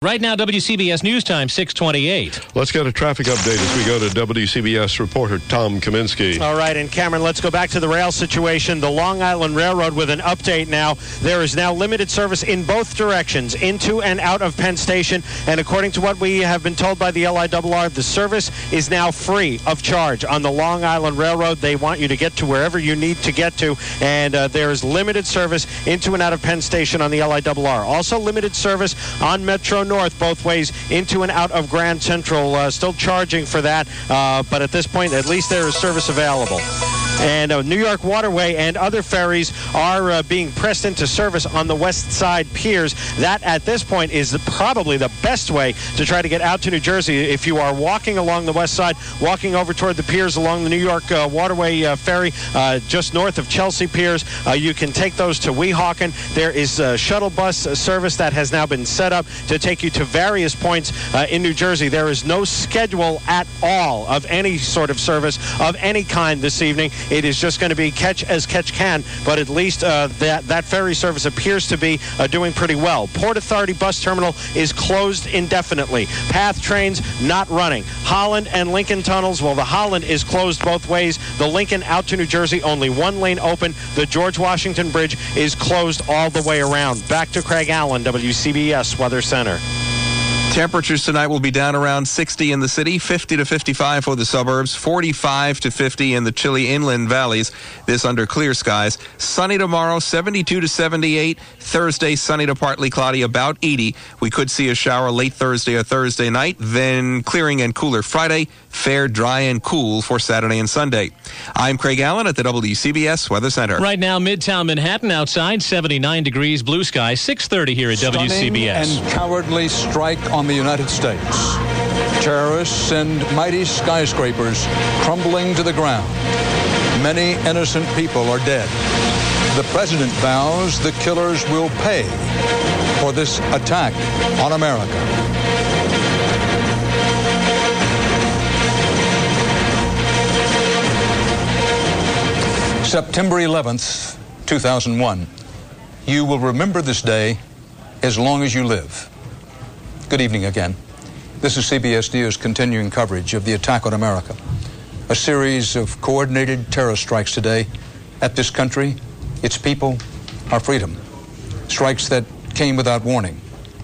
Right now, WCBS News Time, 6:28. Let's get a traffic update as we go to WCBS reporter Tom Kaminsky. All right, and Cameron, let's go back to the rail situation. The Long Island Railroad with an update now. There is now limited service in both directions, into and out of Penn Station. And according to what we have been told by the LIRR, the service is now free of charge on the Long Island Railroad. They want you to get to wherever you need to get to. And there is limited service into and out of Penn Station on the LIRR. Also limited service on Metro North, both ways into and out of Grand Central. Still charging for that, but at this point, at least there is service available. And New York Waterway and other ferries are being pressed into service on the West Side piers. That, at this point, is probably the best way to try to get out to New Jersey. If you are walking along the West Side, walking over toward the piers along the New York Waterway ferry, just north of Chelsea Piers, you can take those to Weehawken. There is a shuttle bus service that has now been set up to take you to various points in New Jersey. There is no schedule at all of any sort of service of any kind this evening. It is just going to be catch as catch can, but at least that ferry service appears to be doing pretty well. Port Authority Bus Terminal is closed indefinitely. PATH trains not running. Holland and Lincoln tunnels, well, the Holland is closed both ways. The Lincoln out to New Jersey, only one lane open. The George Washington Bridge is closed all the way around. Back to Craig Allen, WCBS Weather Center. Temperatures tonight will be down around 60 in the city, 50 to 55 for the suburbs, 45 to 50 in the chilly inland valleys. This under clear skies. Sunny tomorrow, 72 to 78. Thursday, sunny to partly cloudy, about 80. We could see a shower late Thursday or Thursday night, then clearing and cooler Friday. Fair, dry, and cool for Saturday and Sunday. I'm Craig Allen at the WCBS Weather Center. Right now, Midtown Manhattan outside, 79 degrees, blue sky, 6:30 here at WCBS. Stunning and cowardly strike on the United States. Terrorists send mighty skyscrapers crumbling to the ground. Many innocent people are dead. The president vows the killers will pay for this attack on America. September 11th, 2001. You will remember this day as long as you live. Good evening again. This is CBS News continuing coverage of the attack on America. A series of coordinated terror strikes today at this country, its people, our freedom. Strikes that came without warning.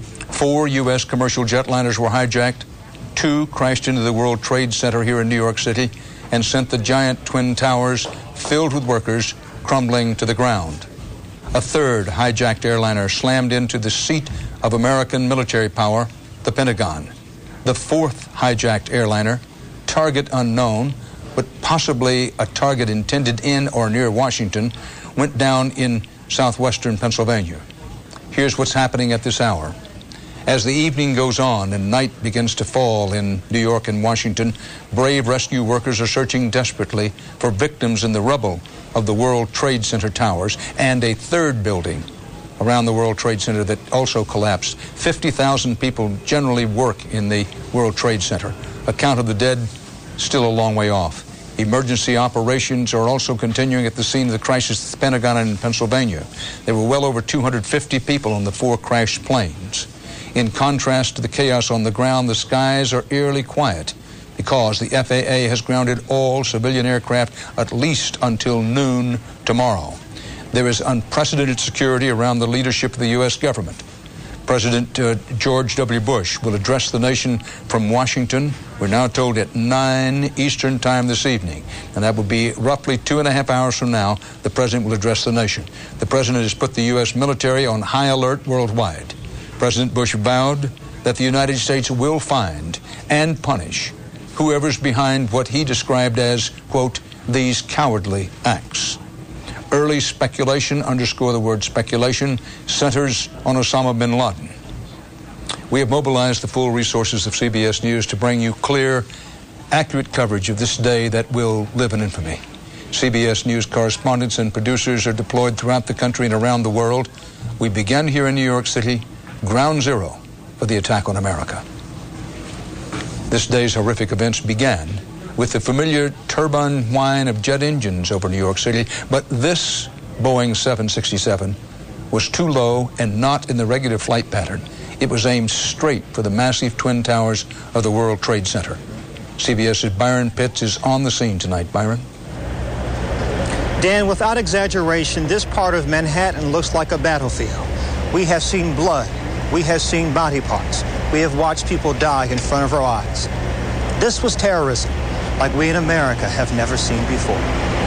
4 U.S. commercial jetliners were hijacked. 2 crashed into the World Trade Center here in New York City and sent the giant twin towers filled with workers crumbling to the ground. A 3rd hijacked airliner slammed into the seat of American military power, the Pentagon. The 4th hijacked airliner, target unknown, but possibly a target intended in or near Washington, went down in southwestern Pennsylvania. Here's what's happening at this hour. As the evening goes on and night begins to fall in New York and Washington, brave rescue workers are searching desperately for victims in the rubble of the World Trade Center towers and a 3rd building around the World Trade Center that also collapsed. 50,000 people generally work in the World Trade Center. A count of the dead still a long way off. Emergency operations are also continuing at the scene of the crisis at the Pentagon in Pennsylvania. There were well over 250 people on the 4 crashed planes. In contrast to the chaos on the ground, the skies are eerily quiet because the FAA has grounded all civilian aircraft at least until noon tomorrow. There is unprecedented security around the leadership of the U.S. government. President George W. Bush will address the nation from Washington, we're now told, at 9 Eastern Time this evening. And that will be roughly 2.5 hours from now, the president will address the nation. The president has put the U.S. military on high alert worldwide. President Bush vowed that the United States will find and punish whoever's behind what he described as, quote, these cowardly acts. Early speculation, underscore the word speculation, centers on Osama bin Laden. We have mobilized the full resources of CBS News to bring you clear, accurate coverage of this day that will live in infamy. CBS News correspondents and producers are deployed throughout the country and around the world. We began here in New York City, ground zero for the attack on America. This day's horrific events began with the familiar turbine whine of jet engines over New York City, but this Boeing 767 was too low and not in the regular flight pattern. It was aimed straight for the massive twin towers of the World Trade Center. CBS's Byron Pitts is on the scene tonight. Byron? Dan, without exaggeration, this part of Manhattan looks like a battlefield. We have seen blood. We have seen body parts. We have watched people die in front of our eyes. This was terrorism like we in America have never seen before.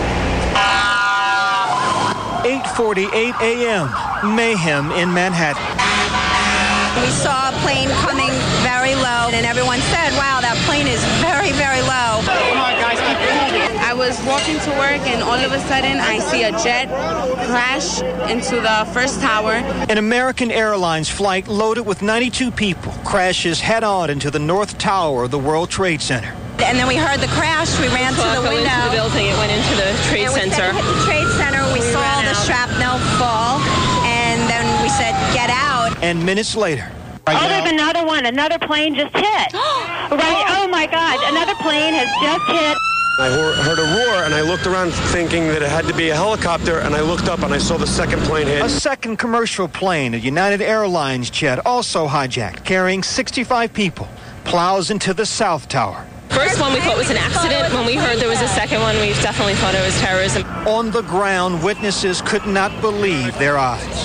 8:48 a.m. Mayhem in Manhattan. We saw a plane coming very low, and everyone said, wow, that plane is very, very low. Come on, guys, keep moving. I was walking to work, and all of a sudden, I see a jet crash into the first tower. An American Airlines flight loaded with 92 people crashes head-on into the North Tower of the World Trade Center. And then we heard the crash. We ran to the window. Into the building. It went into the Trade Center. We hit the Trade Center. We saw the shrapnel fall, and then we said, get out. And minutes later. Oh, there's another one. Another plane just hit. Right. Oh, my God. Another plane has just hit. I heard a roar, and I looked around thinking that it had to be a helicopter, and I looked up, and I saw the second plane hit. A second commercial plane, a United Airlines jet, also hijacked, carrying 65 people, plows into the South Tower. First one we thought was an accident. When we heard there was a second one, we definitely thought it was terrorism. On the ground, witnesses could not believe their eyes.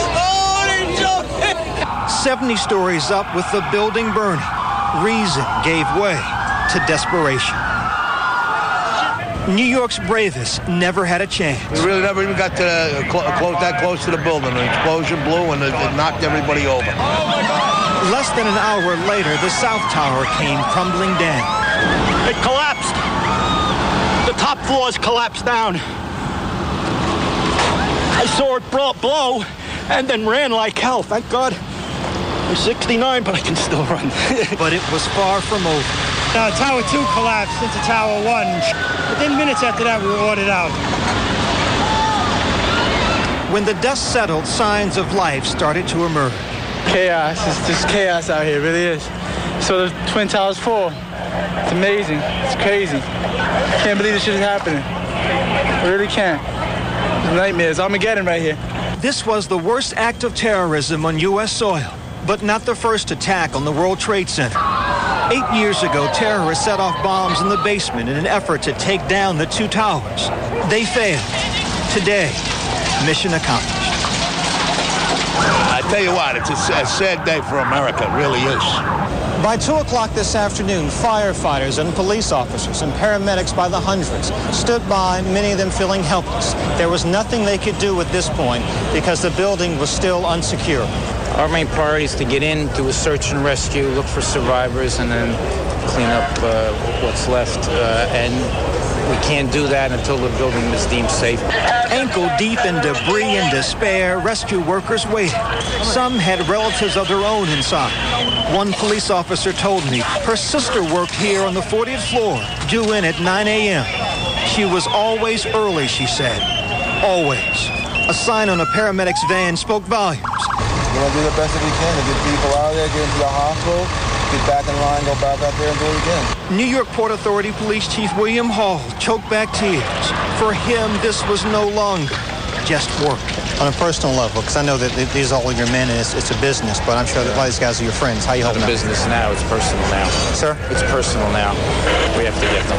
70 stories up with the building burning. Reason gave way to desperation. New York's bravest never had a chance. We really never even got to that close to the building. An explosion blew and it knocked everybody over. Less than an hour later, the South Tower came crumbling down. It collapsed. The top floors collapsed down. I saw it blow and then ran like hell. Thank God. I'm 69, but I can still run. But it was far from over. Tower 2 collapsed into Tower 1. Within minutes after that, we were ordered out. When the dust settled, signs of life started to emerge. Chaos. It's just chaos out here. It really is. So the Twin Towers fall. It's amazing. It's crazy. I can't believe this shit is happening. I really can't. It's nightmares. Armageddon right here. This was the worst act of terrorism on U.S. soil, but not the first attack on the World Trade Center. 8 years ago, terrorists set off bombs in the basement in an effort to take down the two towers. They failed. Today, mission accomplished. I tell you what, it's a sad day for America. It really is. By 2 o'clock this afternoon, firefighters and police officers and paramedics by the hundreds stood by, many of them feeling helpless. There was nothing they could do at this point because the building was still unsecure. Our main priority is to get in, do a search and rescue, look for survivors, and then clean up what's left. And we can't do that until the building is deemed safe. Ankle deep in debris and despair, rescue workers waited. Some had relatives of their own inside. One police officer told me her sister worked here on the 40th floor, due in at 9 a.m. She was always early, she said. Always. A sign on a paramedic's van spoke volumes. We're going to do the best that we can to get people out of there, get into the hospital, get back in line, go back out there and do it again. New York Port Authority Police Chief William Hall choked back tears. For him, this was no longer just work. On a personal level, because I know that these are all your men and it's a business, but I'm sure that a lot of these guys are your friends. How you helping out? It's not a business now, it's personal now. Sir? It's personal now. We have to get them.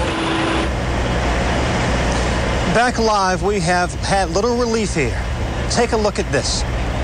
Back live, we have had little relief here. Take a look at this.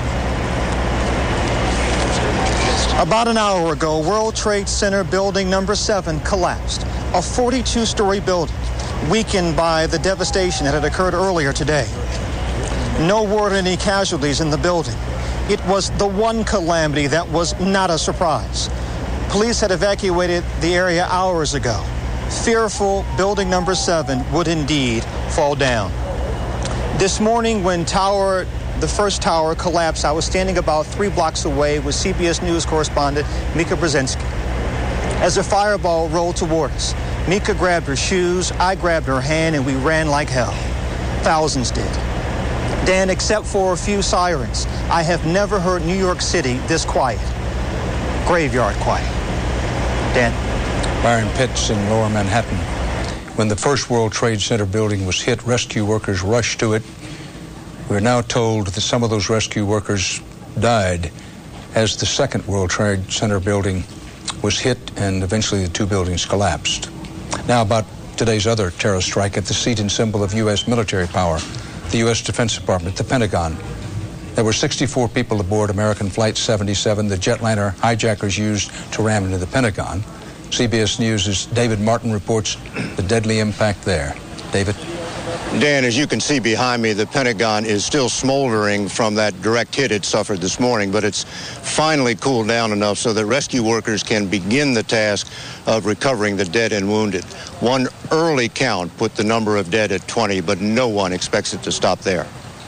About an hour ago, World Trade Center building number 7 collapsed. A 42-story building, weakened by the devastation that had occurred earlier today. No word of any casualties in the building. It was the one calamity that was not a surprise. Police had evacuated the area hours ago. Fearful building number 7 would indeed fall down. This morning when the first tower collapsed, I was standing about 3 blocks away with CBS News correspondent Mika Brzezinski. As a fireball rolled toward us, Mika grabbed her shoes, I grabbed her hand, and we ran like hell. Thousands did. Dan, except for a few sirens, I have never heard New York City this quiet. Graveyard quiet. Dan. Byron Pitts in Lower Manhattan. When the first World Trade Center building was hit, rescue workers rushed to it. We're now told that some of those rescue workers died as the second World Trade Center building was hit and eventually the two buildings collapsed. Now about today's other terror strike at the seat and symbol of U.S. military power, the U.S. Defense Department, the Pentagon. There were 64 people aboard American Flight 77, the jetliner hijackers used to ram into the Pentagon. CBS News' David Martin reports the deadly impact there. David? Dan, as you can see behind me, the Pentagon is still smoldering from that direct hit it suffered this morning, but it's finally cooled down enough so that rescue workers can begin the task of recovering the dead and wounded. One early count put the number of dead at 20, but no one expects it to stop there.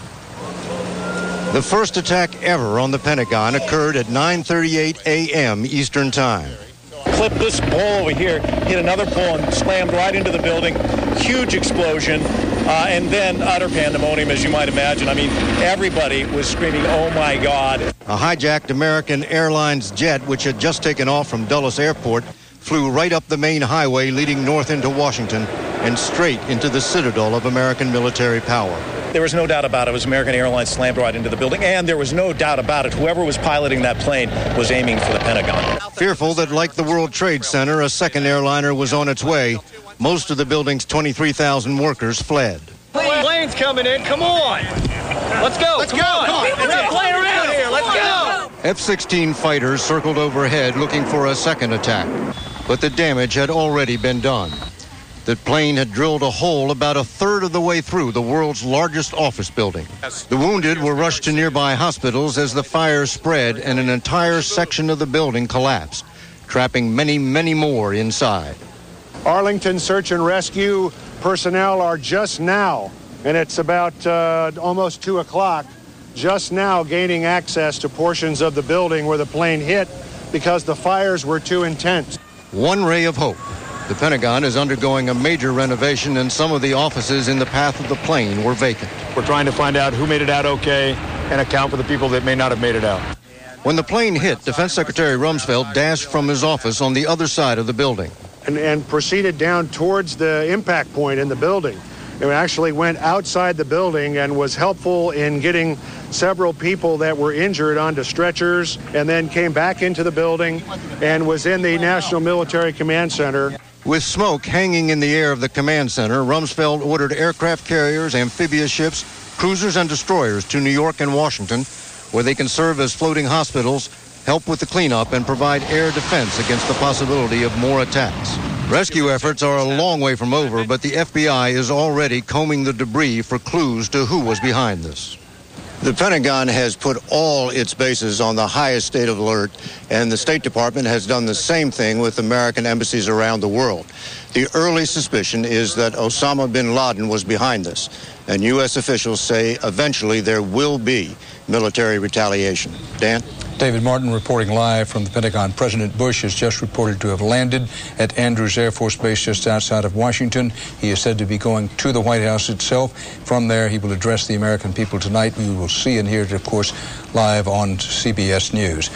The first attack ever on the Pentagon occurred at 9:38 a.m. Eastern Time. Clipped this pole over here, hit another pole and slammed right into the building. Huge explosion, and then utter pandemonium, as you might imagine. I mean, everybody was screaming, "Oh my God." A hijacked American Airlines jet, which had just taken off from Dulles Airport, flew right up the main highway leading north into Washington and straight into the citadel of American military power. There was no doubt about it. It was American Airlines slammed right into the building, and there was no doubt about it. Whoever was piloting that plane was aiming for the Pentagon. Fearful that, like the World Trade Center, a second airliner was on its way, most of the building's 23,000 workers fled. Plane's coming in. Come on. Let's go. Let's go. Come on. We're not playing around here. Let's go. F-16 fighters circled overhead looking for a second attack, but the damage had already been done. The plane had drilled a hole about a third of the way through the world's largest office building. The wounded were rushed to nearby hospitals as the fire spread and an entire section of the building collapsed, trapping many, many more inside. Arlington search and rescue personnel are just now, and it's about almost 2 o'clock, just now gaining access to portions of the building where the plane hit because the fires were too intense. One ray of hope. The Pentagon is undergoing a major renovation, and some of the offices in the path of the plane were vacant. We're trying to find out who made it out okay and account for the people that may not have made it out. When the plane hit, Defense Secretary Rumsfeld dashed from his office on the other side of the building. And proceeded down towards the impact point in the building. It actually went outside the building and was helpful in getting several people that were injured onto stretchers, and then came back into the building and was in the National Military Command Center. With smoke hanging in the air of the command center, Rumsfeld ordered aircraft carriers, amphibious ships, cruisers, and destroyers to New York and Washington, where they can serve as floating hospitals, help with the cleanup, and provide air defense against the possibility of more attacks. Rescue efforts are a long way from over, but the FBI is already combing the debris for clues to who was behind this. The Pentagon has put all its bases on the highest state of alert, and the State Department has done the same thing with American embassies around the world. The early suspicion is that Osama bin Laden was behind this, and U.S. officials say eventually there will be military retaliation. Dan? David Martin reporting live from the Pentagon. President Bush is just reported to have landed at Andrews Air Force Base just outside of Washington. He is said to be going to the White House itself. From there, he will address the American people tonight. We will see and hear it, of course, live on CBS News.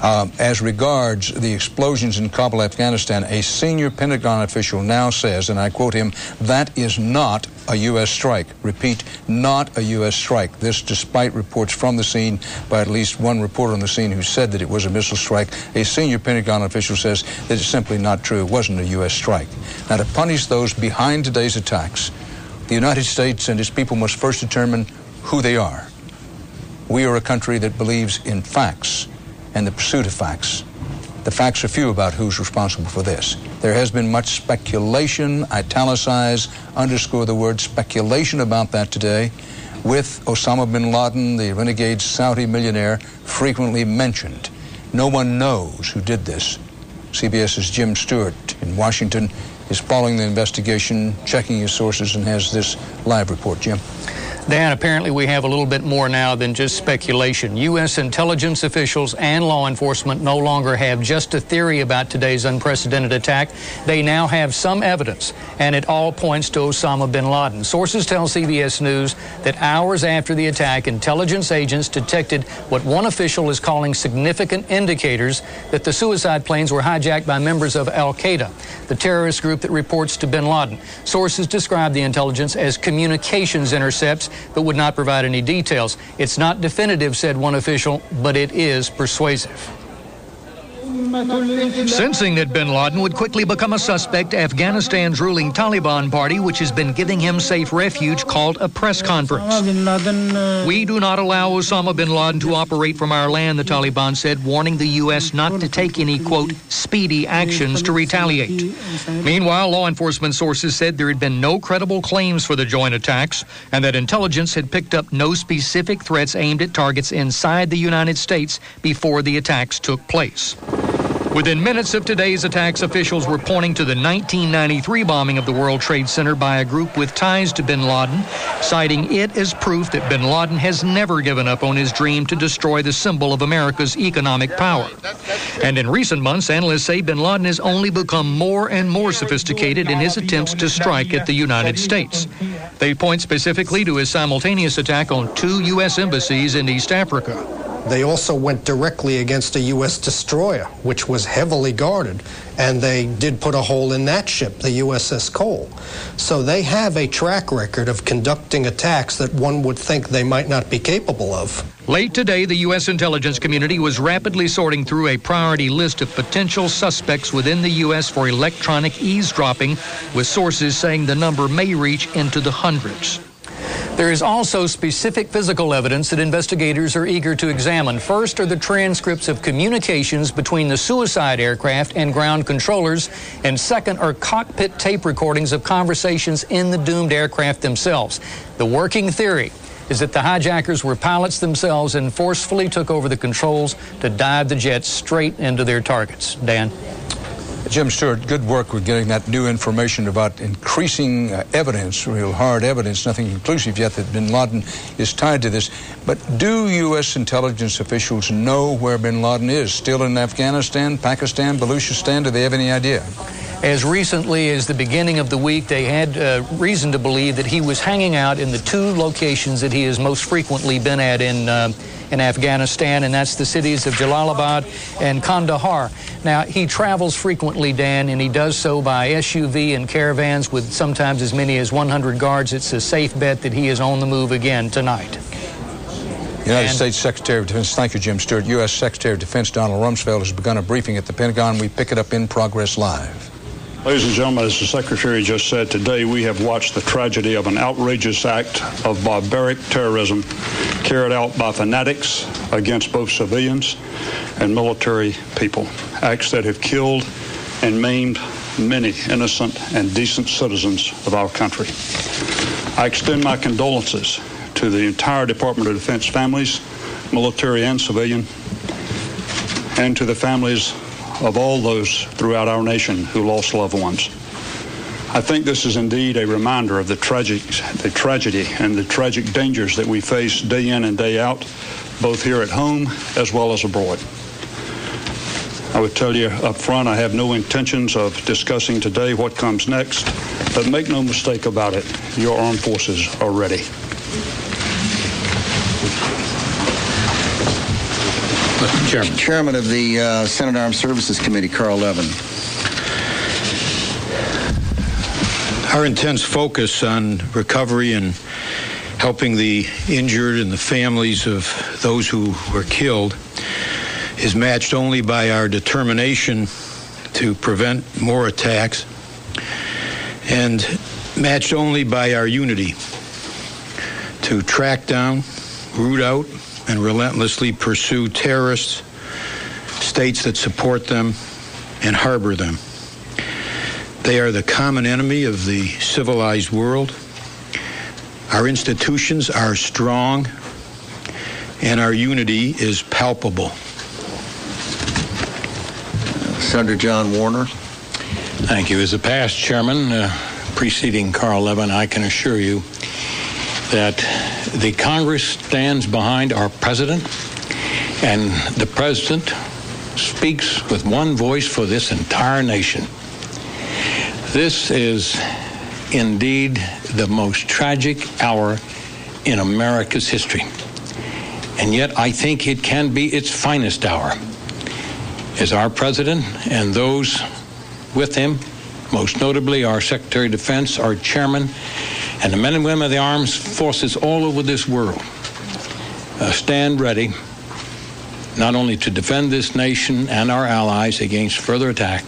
As regards the explosions in Kabul, Afghanistan, a senior Pentagon official now says, and I quote him, that is not a U.S. strike. Repeat, not a U.S. strike. This despite reports from the scene by at least one reporter on the scene who said that it was a missile strike. A senior Pentagon official says that it's simply not true. It wasn't a U.S. strike. Now, to punish those behind today's attacks, the United States and its people must first determine who they are. We are a country that believes in facts and the pursuit of facts. The facts are few about who's responsible for this. There has been much speculation, italicize, underscore the word speculation about that today, with Osama bin Laden, the renegade Saudi millionaire, frequently mentioned. No one knows who did this. CBS's Jim Stewart in Washington is following the investigation, checking his sources, and has this live report. Jim? Dan, apparently we have a little bit more now than just speculation. U.S. intelligence officials and law enforcement no longer have just a theory about today's unprecedented attack. They now have some evidence, and it all points to Osama bin Laden. Sources tell CBS News that hours after the attack, intelligence agents detected what one official is calling significant indicators that the suicide planes were hijacked by members of Al-Qaeda, the terrorist group that reports to bin Laden. Sources describe the intelligence as communications intercepts but would not provide any details. It's not definitive, said one official, but it is persuasive. Sensing that bin Laden would quickly become a suspect, Afghanistan's ruling Taliban party, which has been giving him safe refuge, called a press conference. We do not allow Osama bin Laden to operate from our land, the Taliban said, warning the U.S. not to take any, quote, speedy actions to retaliate. Meanwhile, law enforcement sources said there had been no credible claims for the joint attacks and that intelligence had picked up no specific threats aimed at targets inside the United States before the attacks took place. Within minutes of today's attacks, officials were pointing to the 1993 bombing of the World Trade Center by a group with ties to bin Laden, citing it as proof that bin Laden has never given up on his dream to destroy the symbol of America's economic power. And in recent months, analysts say bin Laden has only become more and more sophisticated in his attempts to strike at the United States. They point specifically to his simultaneous attack on 2 U.S. embassies in East Africa. They also went directly against a U.S. destroyer, which was heavily guarded, and they did put a hole in that ship, the USS Cole. So they have a track record of conducting attacks that one would think they might not be capable of. Late today, the U.S. intelligence community was rapidly sorting through a priority list of potential suspects within the U.S. for electronic eavesdropping, with sources saying the number may reach into the hundreds. There is also specific physical evidence that investigators are eager to examine. First are the transcripts of communications between the suicide aircraft and ground controllers, and second are cockpit tape recordings of conversations in the doomed aircraft themselves. The working theory is that the hijackers were pilots themselves and forcefully took over the controls to dive the jets straight into their targets. Dan? Jim Stewart, good work with getting that new information about increasing evidence, real hard evidence, nothing conclusive yet that bin Laden is tied to this. But do U.S. intelligence officials know where bin Laden is? Still in Afghanistan, Pakistan, Baluchistan? Do they have any idea? As recently as the beginning of the week, they had reason to believe that he was hanging out in the 2 locations that he has most frequently been at in Afghanistan, and that's the cities of Jalalabad and Kandahar. Now, he travels frequently, Dan, and he does so by SUV and caravans with sometimes as many as 100 guards. It's a safe bet that he is on the move again tonight. United States Secretary of Defense, thank you, Jim Stewart. U.S. Secretary of Defense Donald Rumsfeld has begun a briefing at the Pentagon. We pick it up in progress live. Ladies and gentlemen, as the Secretary just said, today we have watched the tragedy of an outrageous act of barbaric terrorism carried out by fanatics against both civilians and military people. Acts that have killed and maimed many innocent and decent citizens of our country. I extend my condolences to the entire Department of Defense families, military and civilian, and to the families of all those throughout our nation who lost loved ones. I think this is indeed a reminder of the tragedy and the tragic dangers that we face day in and day out, both here at home as well as abroad. I would tell you up front, I have no intentions of discussing today what comes next, but make no mistake about it, your armed forces are ready. Mr. Chairman of the Senate Armed Services Committee, Carl Levin. Our intense focus on recovery and helping the injured and the families of those who were killed is matched only by our determination to prevent more attacks and matched only by our unity to track down, root out, and relentlessly pursue terrorists, states that support them, and harbor them. They are the common enemy of the civilized world. Our institutions are strong, and our unity is palpable. Senator John Warner. Thank you. As a past chairman preceding Carl Levin, I can assure you that the Congress stands behind our president, and the president speaks with one voice for this entire nation. This is indeed the most tragic hour in America's history, and yet I think it can be its finest hour, as our president and those with him, most notably our Secretary of Defense, our chairman, And the men and women of the armed forces all over this world stand ready not only to defend this nation and our allies against further attack,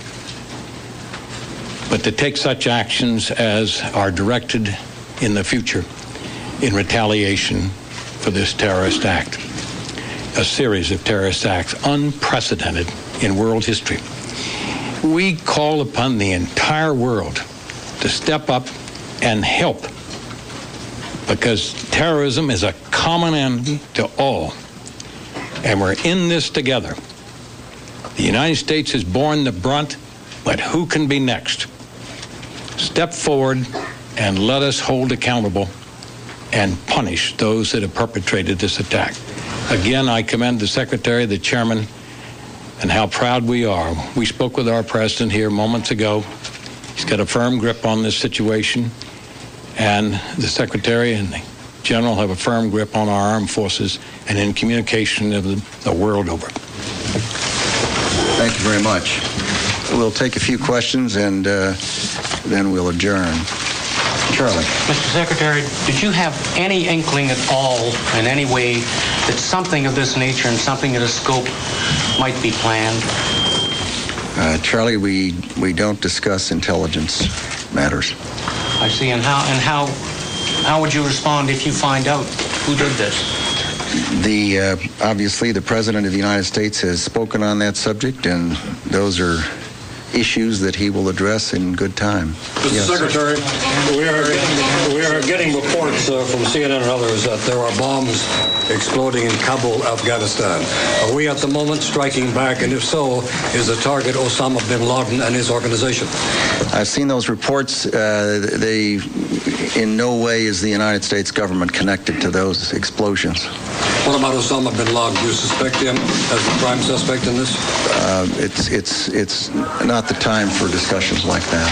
but to take such actions as are directed in the future in retaliation for this terrorist act. A series of terrorist acts unprecedented in world history. We call upon the entire world to step up and help, because terrorism is a common enemy to all, and we're in this together. The United States has borne the brunt, but who can be next? Step forward and let us hold accountable and punish those that have perpetrated this attack. Again, I commend the Secretary, the Chairman, and how proud we are. We spoke with our President here moments ago. He's got a firm grip on this situation, and the Secretary and the General have a firm grip on our armed forces and in communication of the world over. Thank you very much. We'll take a few questions and then we'll adjourn. Charlie. Mr. Secretary, did you have any inkling at all in any way that something of this nature and something of this scope might be planned? Charlie, we don't discuss intelligence matters. I see. And how would you respond if you find out who did this? Obviously, the President of the United States has spoken on that subject, and those are issues that he will address in good time. Mr. Yes. Secretary, we are getting reports from CNN and others that there are bombs exploding in Kabul, Afghanistan. Are we at the moment striking back? And if so, is the target Osama bin Laden and his organization? I've seen those reports. They, in no way is the United States government connected to those explosions. What about Osama bin Laden? Do you suspect him as the prime suspect in this? It's not the time for discussions like that.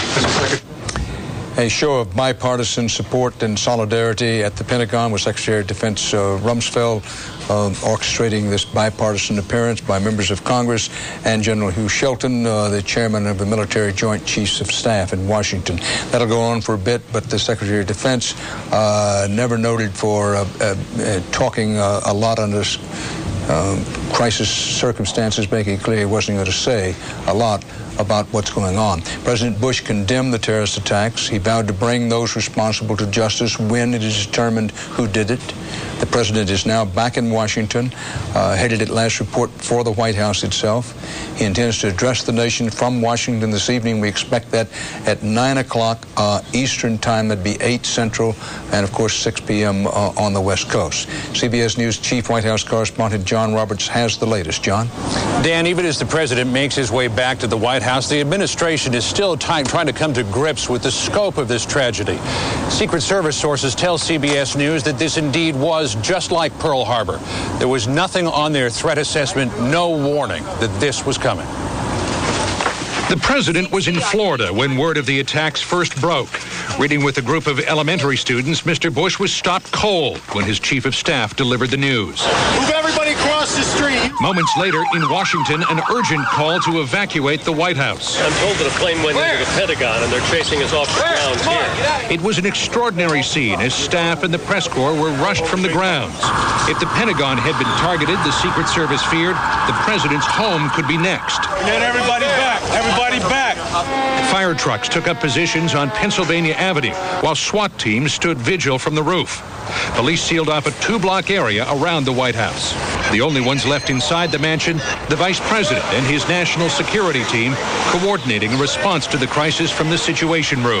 A show of bipartisan support and solidarity at the Pentagon with Secretary of Defense Rumsfeld orchestrating this bipartisan appearance by members of Congress and General Hugh Shelton, the chairman of the Military Joint Chiefs of Staff in Washington. That'll go on for a bit, but the Secretary of Defense never noted for talking a lot on this crisis circumstances, making it clear he wasn't going to say a lot about what's going on. President Bush condemned the terrorist attacks. He vowed to bring those responsible to justice when it is determined who did it. The president is now back in Washington, headed at last report for the White House itself. He intends to address the nation from Washington this evening. We expect that at 9 o'clock Eastern Time. That'd be 8 Central, and of course 6 p.m. On the West Coast. CBS News Chief White House Correspondent John Roberts has the latest. John? Dan, even as the president makes his way back to the White House, the administration is still trying to come to grips with the scope of this tragedy. Secret Service sources tell CBS News that this indeed was just like Pearl Harbor. There was nothing on their threat assessment, no warning that this was coming. The president was in Florida when word of the attacks first broke. Reading with a group of elementary students, Mr. Bush was stopped cold when his chief of staff delivered the news. Move everybody across the street. Moments later, in Washington, an urgent call to evacuate the White House. I'm told that a plane went into the Pentagon and they're chasing us off the grounds here. It was an extraordinary scene as staff and the press corps were rushed from the grounds. If the Pentagon had been targeted, the Secret Service feared the president's home could be next. Get everybody back. Everybody back. Fire trucks took up positions on Pennsylvania Avenue while SWAT teams stood vigil from the roof. Police sealed off a 2-block area around the White House. The only ones left inside the mansion, the vice president and his national security team, coordinating a response to the crisis from the Situation Room.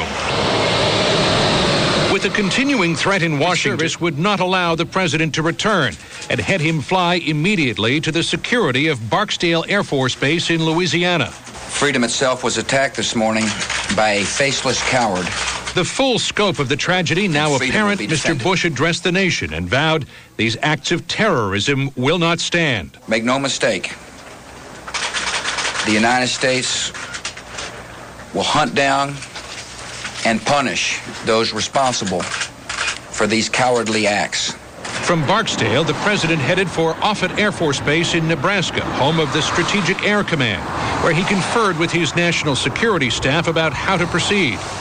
With a continuing threat in Washington, service would not allow the president to return and had him fly immediately to the security of Barksdale Air Force Base in Louisiana. Freedom itself was attacked this morning by a faceless coward. The full scope of the tragedy now apparent, Mr. Bush addressed the nation and vowed these acts of terrorism will not stand. Make no mistake, the United States will hunt down and punish those responsible for these cowardly acts. From Barksdale, the president headed for Offutt Air Force Base in Nebraska, home of the Strategic Air Command, where he conferred with his national security staff about how to proceed.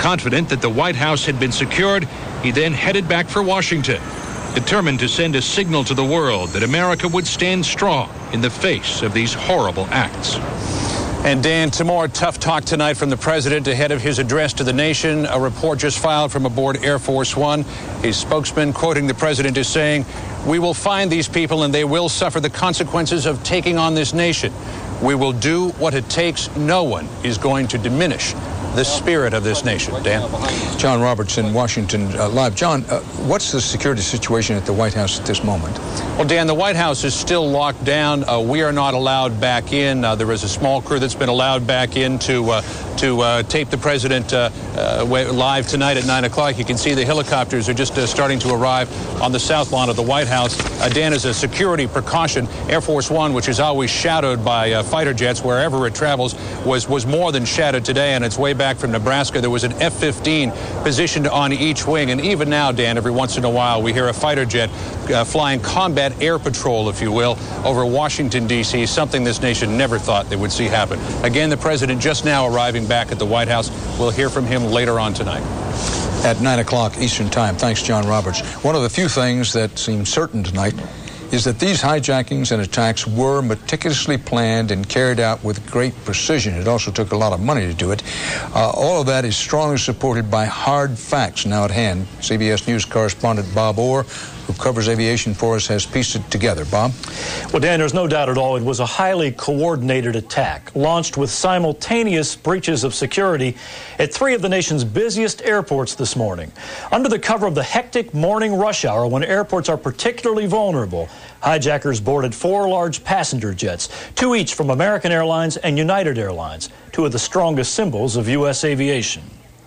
Confident that the White House had been secured, he then headed back for Washington, determined to send a signal to the world that America would stand strong in the face of these horrible acts. And Dan, some more tough talk tonight from the president ahead of his address to the nation. A report just filed from aboard Air Force One. His spokesman, quoting the president, is saying, "We will find these people and they will suffer the consequences of taking on this nation. We will do what it takes. No one is going to diminish the spirit of this nation." Dan? John Roberts in Washington Live. John, what's the security situation at the White House at this moment? Well, Dan, the White House is still locked down. We are not allowed back in. There is a small crew that's been allowed back in to tape the president live tonight at 9 o'clock. You can see the helicopters are just starting to arrive on the south lawn of the White House. Dan, as a security precaution, Air Force One, which is always shadowed by fighter jets wherever it travels, was more than shadowed today on its way back from Nebraska. There was an F-15 positioned on each wing. And even now, Dan, every once in a while, we hear a fighter jet flying combat air patrol, if you will, over Washington, D.C., something this nation never thought they would see happen. Again, the president just now arriving back at the White House. We'll hear from him later on tonight. At 9 o'clock Eastern Time. Thanks, John Roberts. One of the few things that seems certain tonight is that these hijackings and attacks were meticulously planned and carried out with great precision. It also took a lot of money to do it. All of that is strongly supported by hard facts now at hand. CBS News correspondent Bob Orr, who covers aviation for us, has pieced it together. Bob? Well, Dan, there's no doubt at all it was a highly coordinated attack, launched with simultaneous breaches of security at three of the nation's busiest airports this morning. Under the cover of the hectic morning rush hour, when airports are particularly vulnerable, hijackers boarded 4 large passenger jets, 2 each from American Airlines and United Airlines, 2 of the strongest symbols of U.S. aviation.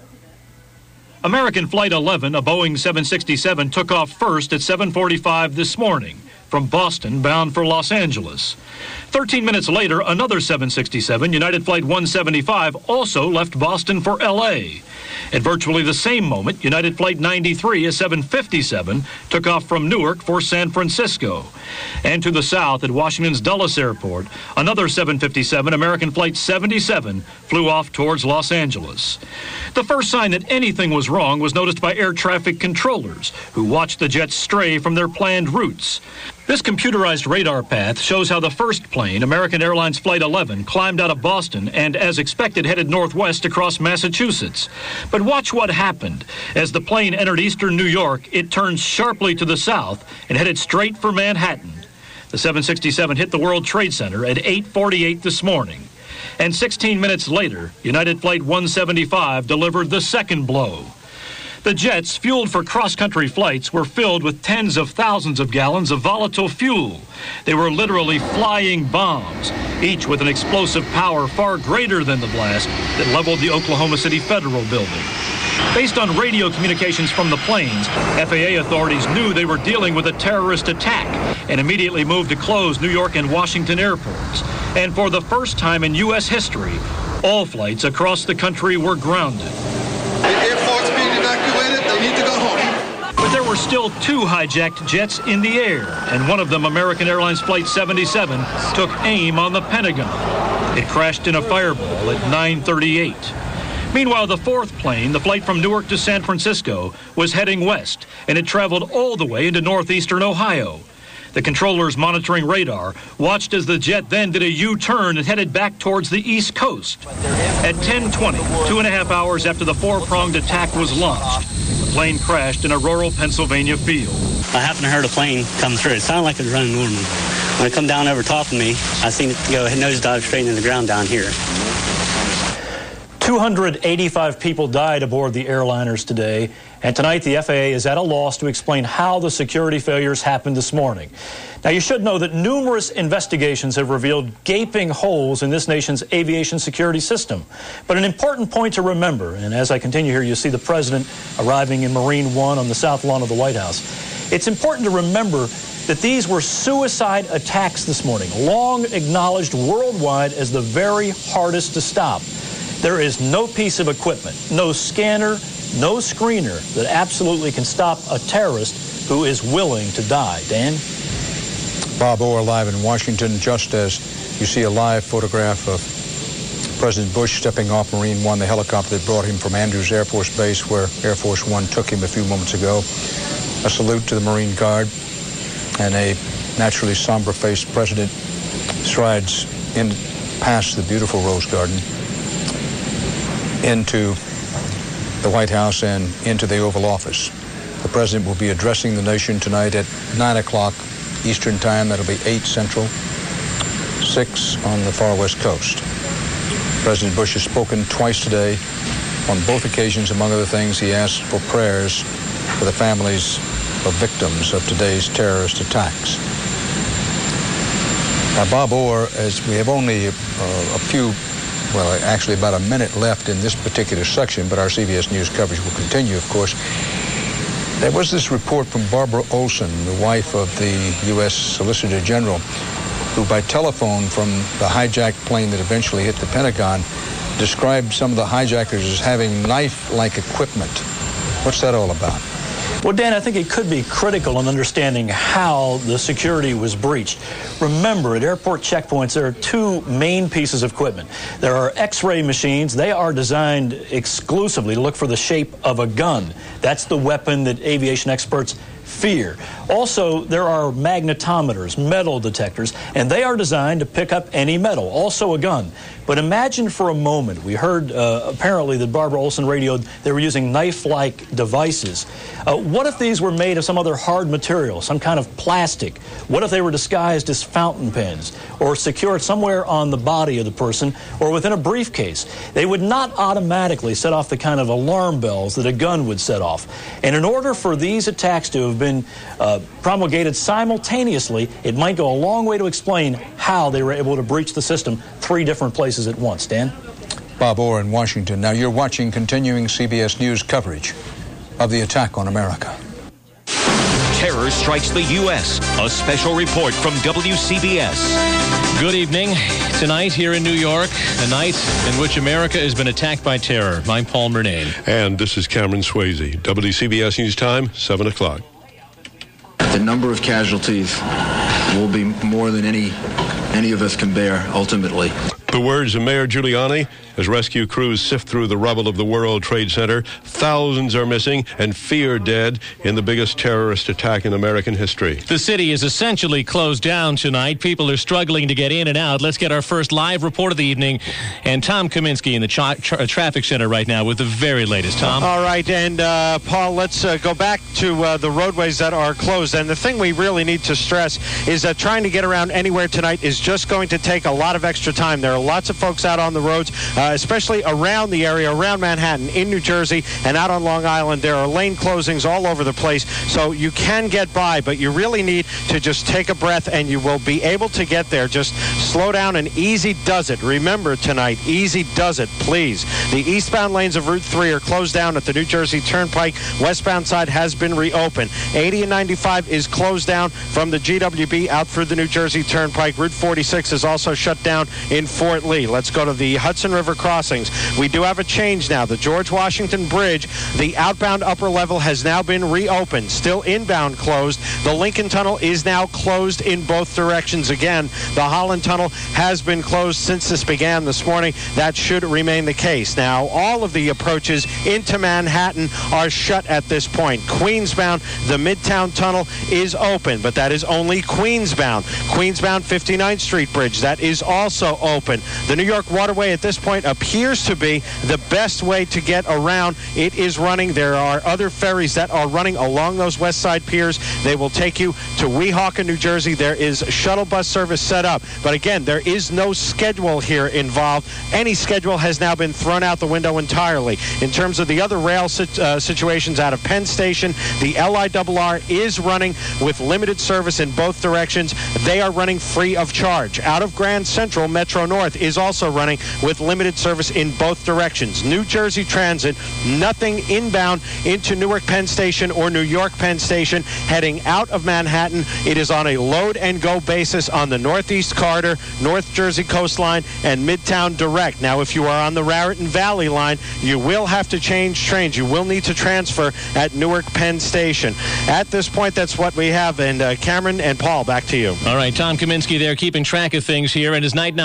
American Flight 11, a Boeing 767, took off first at 7:45 this morning from Boston bound for Los Angeles. 13 minutes later, another 767, United Flight 175, also left Boston for L.A. At virtually the same moment, United Flight 93, a 757, took off from Newark for San Francisco. And to the south at Washington's Dulles Airport, another 757, American Flight 77, flew off towards Los Angeles. The first sign that anything was wrong was noticed by air traffic controllers, who watched the jets stray from their planned routes. This computerized radar path shows how the first plane, American Airlines Flight 11, climbed out of Boston and, as expected, headed northwest across Massachusetts. But watch what happened. As the plane entered eastern New York, it turned sharply to the south and headed straight for Manhattan. The 767 hit the World Trade Center at 8:48 this morning. And 16 minutes later, United Flight 175 delivered the second blow. The jets, fueled for cross-country flights, were filled with tens of thousands of gallons of volatile fuel. They were literally flying bombs, each with an explosive power far greater than the blast that leveled the Oklahoma City Federal Building. Based on radio communications from the planes, FAA authorities knew they were dealing with a terrorist attack and immediately moved to close New York and Washington airports. And for the first time in U.S. history, all flights across the country were grounded. Airports being evacuated, they need to go home. But there were still 2 hijacked jets in the air, and one of them, American Airlines Flight 77, took aim on the Pentagon. It crashed in a fireball at 9:38. Meanwhile, the fourth plane, the flight from Newark to San Francisco, was heading west, and it traveled all the way into northeastern Ohio. The controllers monitoring radar watched as the jet then did a U-turn and headed back towards the East Coast. At 10:20, 2.5 hours after the four-pronged attack was launched, the plane crashed in a rural Pennsylvania field. I happened to hear the plane come through. It sounded like it was running normally. When it come down over top of me, I seen it go nosedive straight into the ground down here. 285 people died aboard the airliners today, and tonight the FAA is at a loss to explain how the security failures happened this morning. Now, you should know that numerous investigations have revealed gaping holes in this nation's aviation security system. But an important point to remember, and as I continue here, you see the president arriving in Marine One on the south lawn of the White House. It's important to remember that these were suicide attacks this morning, long acknowledged worldwide as the very hardest to stop. There is no piece of equipment, no scanner, no screener that absolutely can stop a terrorist who is willing to die. Dan? Bob Orr live in Washington, just as you see a live photograph of President Bush, stepping off Marine One, the helicopter that brought him from Andrews Air Force Base, where Air Force One took him a few moments ago. A salute to the Marine Guard, and a naturally somber-faced president strides in past the beautiful Rose Garden into the White House and into the Oval Office. The president will be addressing the nation tonight at 9 o'clock Eastern Time. That'll be 8 Central, 6 on the far West Coast. President Bush has spoken twice today. On both occasions, among other things, he asked for prayers for the families of victims of today's terrorist attacks. Now, Bob Orr, as we have only actually about a minute left in this particular section, but our CBS News coverage will continue, of course. There was this report from Barbara Olson, the wife of the U.S. Solicitor General, who by telephone from the hijacked plane that eventually hit the Pentagon described some of the hijackers as having knife-like equipment. What's that all about? Well, Dan, I think it could be critical in understanding how the security was breached. Remember, at airport checkpoints, there are 2 main pieces of equipment. There are X-ray machines. They are designed exclusively to look for the shape of a gun. That's the weapon that aviation experts fear. Also, there are magnetometers, metal detectors, and they are designed to pick up any metal, also a gun. But imagine for a moment, we heard apparently that Barbara Olson radioed they were using knife-like devices. What if these were made of some other hard material, some kind of plastic? What if they were disguised as fountain pens or secured somewhere on the body of the person or within a briefcase? They would not automatically set off the kind of alarm bells that a gun would set off. And in order for these attacks to have been promulgated simultaneously, it might go a long way to explain how they were able to breach the system 3 different places at once. Dan? Bob Orr in Washington. Now you're watching continuing CBS News coverage of the attack on America. Terror strikes the U.S. A special report from WCBS. Good evening. Tonight here in New York, a night in which America has been attacked by terror. I'm Paul Murnane. And this is Cameron Swayze. WCBS News Time, 7 o'clock. The number of casualties will be more than any of us can bear, ultimately. The words of Mayor Giuliani as rescue crews sift through the rubble of the World Trade Center. Thousands are missing and fear dead in the biggest terrorist attack in American history. The city is essentially closed down tonight. People are struggling to get in and out. Let's get our first live report of the evening. And Tom Kaminsky in the traffic center right now with the very latest. Tom? All right, and Paul, let's go back to the roadways that are closed. And the thing we really need to stress is that trying to get around anywhere tonight is just going to take a lot of extra time. There are lots of folks out on the roads, especially around the area, around Manhattan, in New Jersey, and out on Long Island. There are lane closings all over the place, so you can get by, but you really need to just take a breath, and you will be able to get there. Just slow down, and easy does it. Remember tonight, easy does it, please. The eastbound lanes of Route 3 are closed down at the New Jersey Turnpike. Westbound side has been reopened. 80 and 95 is closed down from the GWB out through the New Jersey Turnpike. Route 46 is also shut down in Fort Lee. Let's go to the Hudson River crossings. We do have a change now. The George Washington Bridge, the outbound upper level has now been reopened. Still inbound closed. The Lincoln Tunnel is now closed in both directions again. The Holland Tunnel has been closed since this began this morning. That should remain the case. Now, all of the approaches into Manhattan are shut at this point. Queensbound, the Midtown Tunnel is open, but that is only Queensbound. Queensbound 59th Street Bridge, that is also open. The New York Waterway at this point appears to be the best way to get around. It is running. There are other ferries that are running along those west side piers. They will take you to Weehawken, New Jersey. There is shuttle bus service set up. But again, there is no schedule here involved. Any schedule has now been thrown out the window entirely. In terms of the other rail situations out of Penn Station, the LIRR is running with limited service in both directions. They are running free of charge. Out of Grand Central, Metro North is also running with limited service in both directions. New Jersey Transit, nothing inbound into Newark Penn Station or New York Penn Station. Heading out of Manhattan, it is on a load and go basis on the Northeast Corridor, North Jersey Coastline, and Midtown Direct. Now, if you are on the Raritan Valley line, you will have to change trains. You will need to transfer at Newark Penn Station. At this point, that's what we have. And Cameron and Paul, back to you. All right, Tom Kaminsky there keeping track of things here. And as night now falls,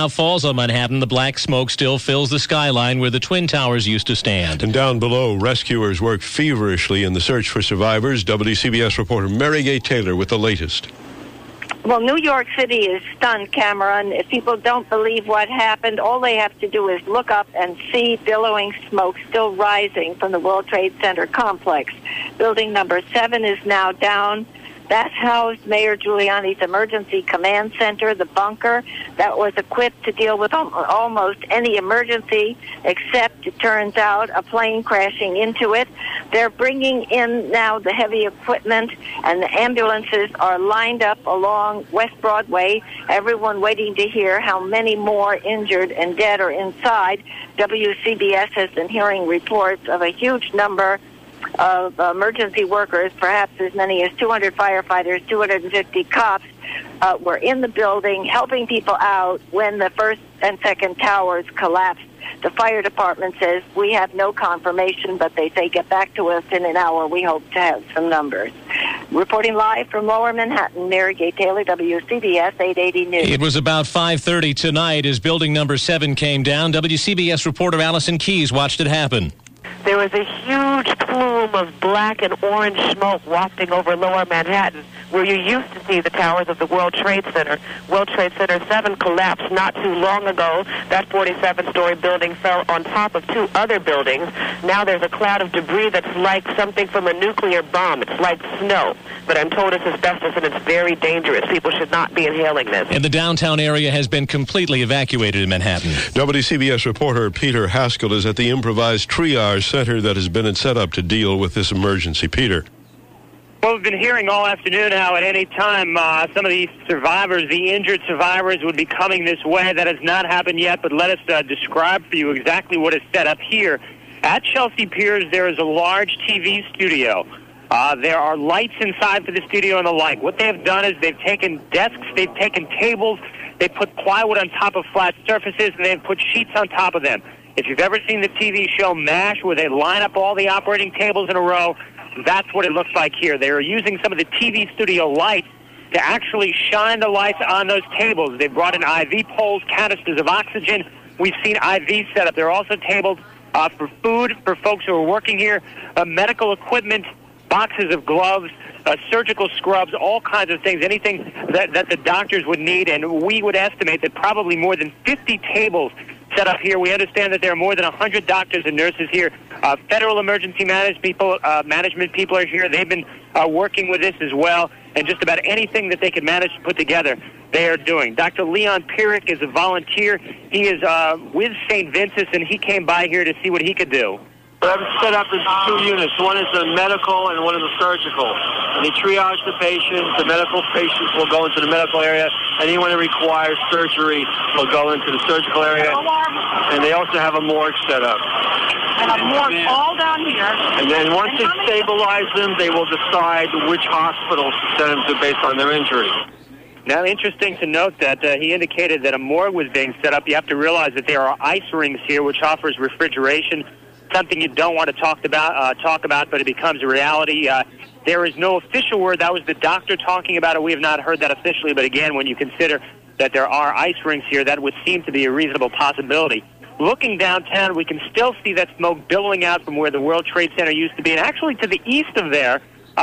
Central Manhattan, the black smoke still fills the skyline where the Twin Towers used to stand. And down below, rescuers work feverishly in the search for survivors. WCBS reporter Mary Gay Taylor with the latest. Well, New York City is stunned, Cameron. If people don't believe what happened, all they have to do is look up and see billowing smoke still rising from the World Trade Center complex. Building number 7 is now down. That housed Mayor Giuliani's emergency command center, the bunker, that was equipped to deal with almost any emergency, except, it turns out, a plane crashing into it. They're bringing in now the heavy equipment, and the ambulances are lined up along West Broadway, everyone waiting to hear how many more injured and dead are inside. WCBS has been hearing reports of a huge number of emergency workers, perhaps as many as 200 firefighters, 250 cops, were in the building helping people out when the first and second towers collapsed. The fire department says, we have no confirmation, but they say get back to us in an hour. We hope to have some numbers. Reporting live from Lower Manhattan, Mary Gay Taylor, WCBS 880 News. It was about 5:30 tonight as building number 7 came down. WCBS reporter Allison Keyes watched it happen. There was a huge plume of black and orange smoke wafting over Lower Manhattan, where you used to see the towers of the World Trade Center. World Trade Center 7 collapsed not too long ago. That 47-story building fell on top of 2 other buildings. Now there's a cloud of debris that's like something from a nuclear bomb. It's like snow. But I'm told it's asbestos and it's very dangerous. People should not be inhaling this. And the downtown area has been completely evacuated in Manhattan. WCBS reporter Peter Haskell is at the improvised triage center that has been set up to deal with this emergency. Peter. Well, we've been hearing all afternoon how at any time some of these survivors, the injured survivors, would be coming this way. That has not happened yet, but let us describe for you exactly what is set up here. At Chelsea Piers, there is a large TV studio. There are lights inside for the studio and the like. What they have done is they've taken desks, they've taken tables, they put plywood on top of flat surfaces, and they've put sheets on top of them. If you've ever seen the TV show MASH, where they line up all the operating tables in a row, that's what it looks like here. They are using some of the TV studio lights to actually shine the lights on those tables. They brought in IV poles, canisters of oxygen. We've seen IV set up. There are also tables for food for folks who are working here, medical equipment, boxes of gloves, surgical scrubs, all kinds of things, anything that the doctors would need. And we would estimate that probably more than 50 tables set up here. We understand that there are more than 100 doctors and nurses here. Federal emergency management people are here. They've been working with this as well. And just about anything that they could manage to put together, they are doing. Dr. Leon Pierik is a volunteer. He is with St. Vincent's, and he came by here to see what he could do. I'm set up in 2 units. One is the medical and one is the surgical. And they triage the patients. The medical patients will go into the medical area. Anyone that requires surgery will go into the surgical area. And they also have a morgue set up. And a morgue all down here. And then once they stabilize them, they will decide which hospital to send them to based on their injury. Now, interesting to note that he indicated that a morgue was being set up. You have to realize that there are ice rings here, which offers refrigeration. Something you don't want to talk about, but it becomes a reality. There is no official word. That was the doctor talking about it. We have not heard that officially, but again, when you consider that there are ice rinks here, that would seem to be a reasonable possibility. Looking downtown, we can still see that smoke billowing out from where the World Trade Center used to be, and actually to the east of there,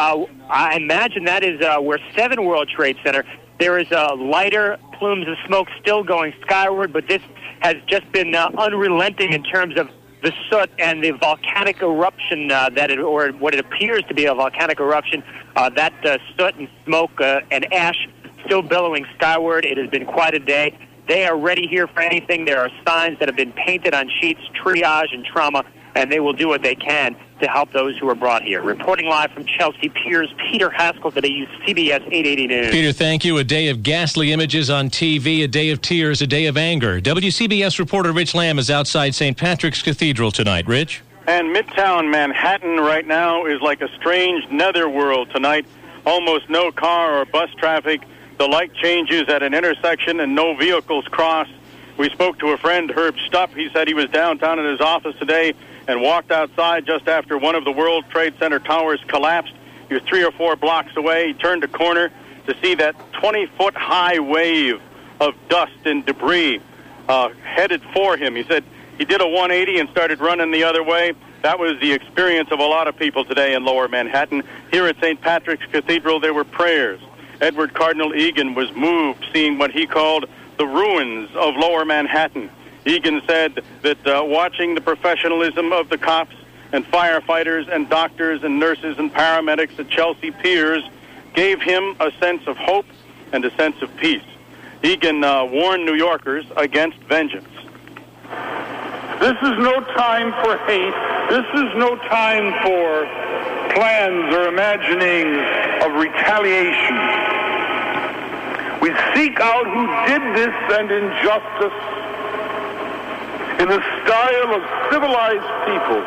I imagine that is where 7 World Trade Center. There is lighter plumes of smoke still going skyward, but this has just been unrelenting in terms of the soot and the volcanic eruption or what it appears to be a volcanic eruption, that soot and smoke and ash still billowing skyward. It has been quite a day. They are ready here for anything. There are signs that have been painted on sheets, triage and trauma, and they will do what they can to help those who are brought here. Reporting live from Chelsea Piers, Peter Haskell, WCBS 880 News. Peter, thank you. A day of ghastly images on TV, a day of tears, a day of anger. WCBS reporter Rich Lamb is outside St. Patrick's Cathedral tonight. Rich? And Midtown Manhattan right now is like a strange netherworld tonight. Almost no car or bus traffic. The light changes at an intersection and no vehicles cross. We spoke to a friend, Herb Stupp. He said he was downtown in his office today and walked outside just after one of the World Trade Center towers collapsed. He was 3 or 4 blocks away. He turned a corner to see that 20-foot high wave of dust and debris headed for him. He said he did a 180 and started running the other way. That was the experience of a lot of people today in Lower Manhattan. Here at St. Patrick's Cathedral, there were prayers. Edward Cardinal Egan was moved seeing what he called the ruins of Lower Manhattan. Egan said that watching the professionalism of the cops and firefighters and doctors and nurses and paramedics at Chelsea Piers gave him a sense of hope and a sense of peace. Egan warned New Yorkers against vengeance. This is no time for hate. This is no time for plans or imagining of retaliation. We seek out who did this and injustice in the style of civilized people.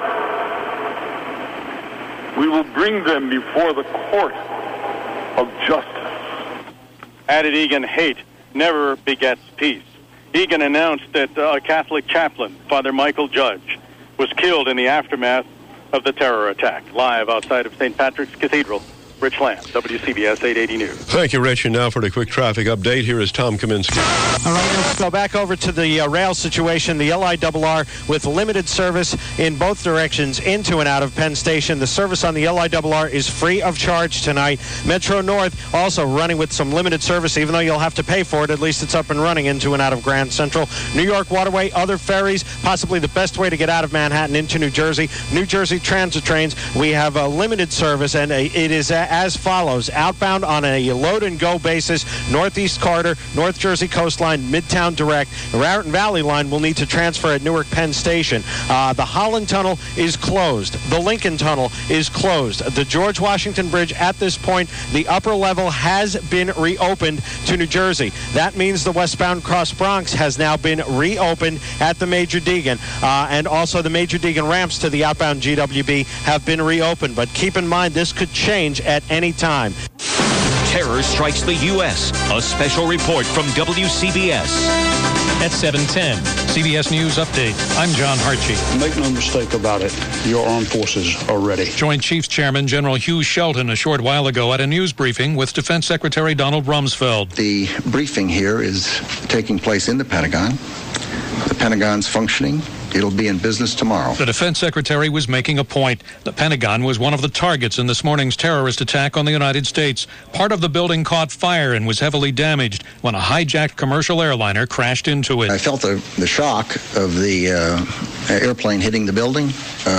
We will bring them before the court of justice. Added Egan, hate never begets peace. Egan announced that a Catholic chaplain, Father Michael Judge, was killed in the aftermath of the terror attack. Live outside of St. Patrick's Cathedral, Rich Lamb, WCBS 880 News. Thank you, Rich. And now for the quick traffic update, here is Tom Kaminsky. All right, let's go back over to the rail situation. The LIRR with limited service in both directions into and out of Penn Station. The service on the LIRR is free of charge tonight. Metro North also running with some limited service, even though you'll have to pay for it. At least it's up and running into and out of Grand Central. New York Waterway, other ferries, possibly the best way to get out of Manhattan into New Jersey. New Jersey transit trains, we have a limited service, and it is as follows. Outbound on a load-and-go basis, Northeast Corridor, North Jersey Coastline, Midtown Direct. The Raritan Valley line will need to transfer at Newark Penn Station. The Holland Tunnel is closed. The Lincoln Tunnel is closed. The George Washington Bridge, at this point, the upper level has been reopened to New Jersey. That means the westbound Cross Bronx has now been reopened at the Major Deegan. And also the Major Deegan ramps to the outbound GWB have been reopened. But keep in mind, this could change at any time. Terror strikes the U.S. A special report from WCBS. At 7:10, CBS News Update. I'm John Hartshee. Make no mistake about it, your armed forces are ready. Joint Chiefs Chairman General Hugh Shelton a short while ago at a news briefing with Defense Secretary Donald Rumsfeld. The briefing here is taking place in the Pentagon. The Pentagon's functioning. It'll be in business tomorrow. The Defense Secretary was making a point. The Pentagon was one of the targets in this morning's terrorist attack on the United States. Part of the building caught fire and was heavily damaged when a hijacked commercial airliner crashed into it. I felt the shock of the airplane hitting the building.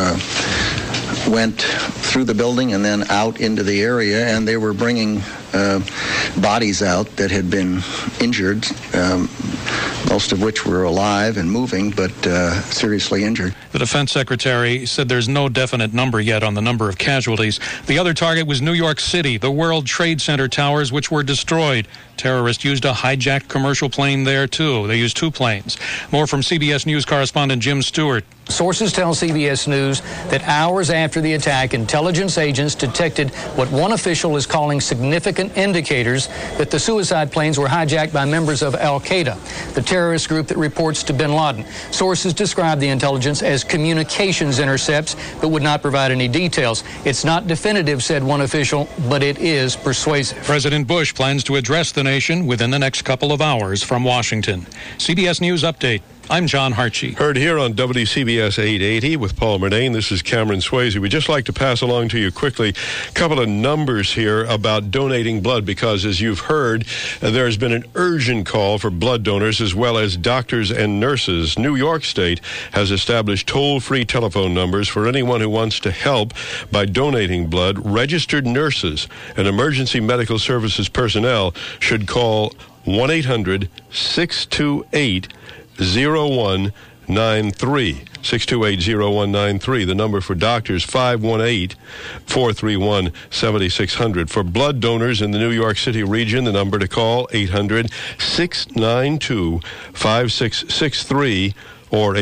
Went through the building and then out into the area, and they were bringing bodies out that had been injured, most of which were alive and moving, but seriously injured. The Defense Secretary said there's no definite number yet on the number of casualties. The other target was New York City, the World Trade Center towers, which were destroyed. Terrorists used a hijacked commercial plane there, too. They used two planes. More from CBS News correspondent Jim Stewart. Sources tell CBS News that hours after the attack, intelligence agents detected what one official is calling significant indicators that the suicide planes were hijacked by members of al-Qaeda, the terrorist group that reports to bin Laden. Sources describe the intelligence as communications intercepts, but would not provide any details. It's not definitive, said one official, but it is persuasive. President Bush plans to address the nation within the next couple of hours from Washington. CBS News Update. I'm John Hartshee. Heard here on WCBS 880 with Paul Murnane. This is Cameron Swayze. We'd just like to pass along to you quickly a couple of numbers here about donating blood, because as you've heard, there has been an urgent call for blood donors as well as doctors and nurses. New York State has established toll-free telephone numbers for anyone who wants to help by donating blood. Registered nurses and emergency medical services personnel should call 1-800-628-0193. 628-0193. The number for doctors, 518-431-7600. For blood donors in the New York City region, the number to call, 800-692-5663. or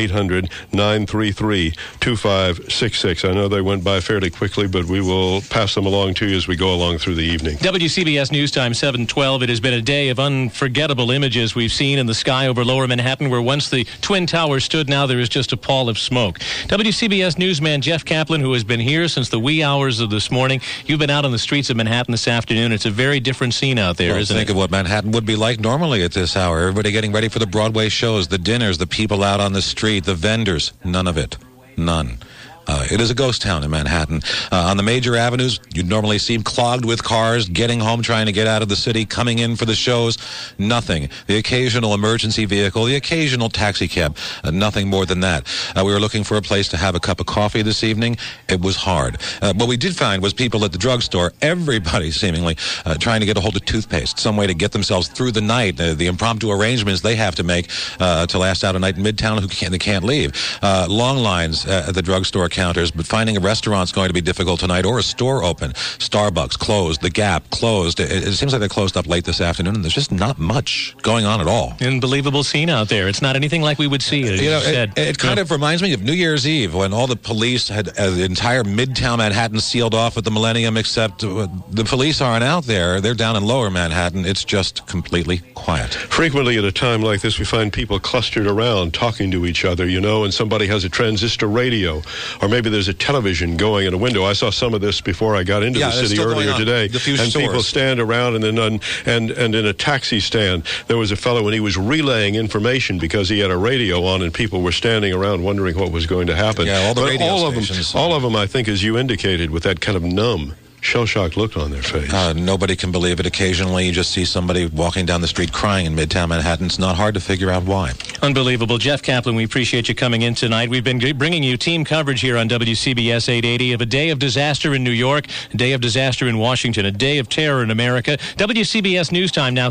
800-933-2566. I know they went by fairly quickly, but we will pass them along to you as we go along through the evening. WCBS News Time 7:12. It has been a day of unforgettable images we've seen in the sky over lower Manhattan, where once the Twin Towers stood, now there is just a pall of smoke. WCBS newsman Jeff Kaplan, who has been here since the wee hours of this morning. You've been out on the streets of Manhattan this afternoon. It's a very different scene out there, isn't it? Think of what Manhattan would be like normally at this hour. Everybody getting ready for the Broadway shows, the dinners, the people out on the street, the vendors. None of it. None. It is a ghost town in Manhattan. On the major avenues, you'd normally see clogged with cars, getting home, trying to get out of the city, coming in for the shows. Nothing. The occasional emergency vehicle, the occasional taxi cab. Nothing more than that. We were looking for a place to have a cup of coffee this evening. It was hard. What we did find was people at the drugstore, everybody seemingly, trying to get a hold of toothpaste, some way to get themselves through the night, the impromptu arrangements they have to make to last out a night in Midtown they can't leave. Long lines at the drugstore counters, but finding a restaurant's going to be difficult tonight, or a store open. Starbucks closed, the Gap closed. It seems like they closed up late this afternoon, and there's just not much going on at all. Unbelievable scene out there. It's not anything like we would see it. It kind of reminds me of New Year's Eve, when all the police had the entire Midtown Manhattan sealed off at the Millennium, except the police aren't out there. They're down in lower Manhattan. It's just completely quiet. Frequently at a time like this, we find people clustered around talking to each other, and somebody has a transistor radio, or maybe there's a television going in a window. I saw some of this before I got into the city earlier today. And stores. People stand around, and then and in a taxi stand, there was a fellow, and he was relaying information because he had a radio on, and people were standing around wondering what was going to happen. Yeah, all the radio stations. All of them, I think, as you indicated, with that kind of numb, shell-shocked look on their face. Nobody can believe it. Occasionally, you just see somebody walking down the street crying in Midtown Manhattan. It's not hard to figure out why. Unbelievable. Jeff Kaplan, we appreciate you coming in tonight. We've been bringing you team coverage here on WCBS 880 of a day of disaster in New York, a day of disaster in Washington, a day of terror in America. WCBS News Time now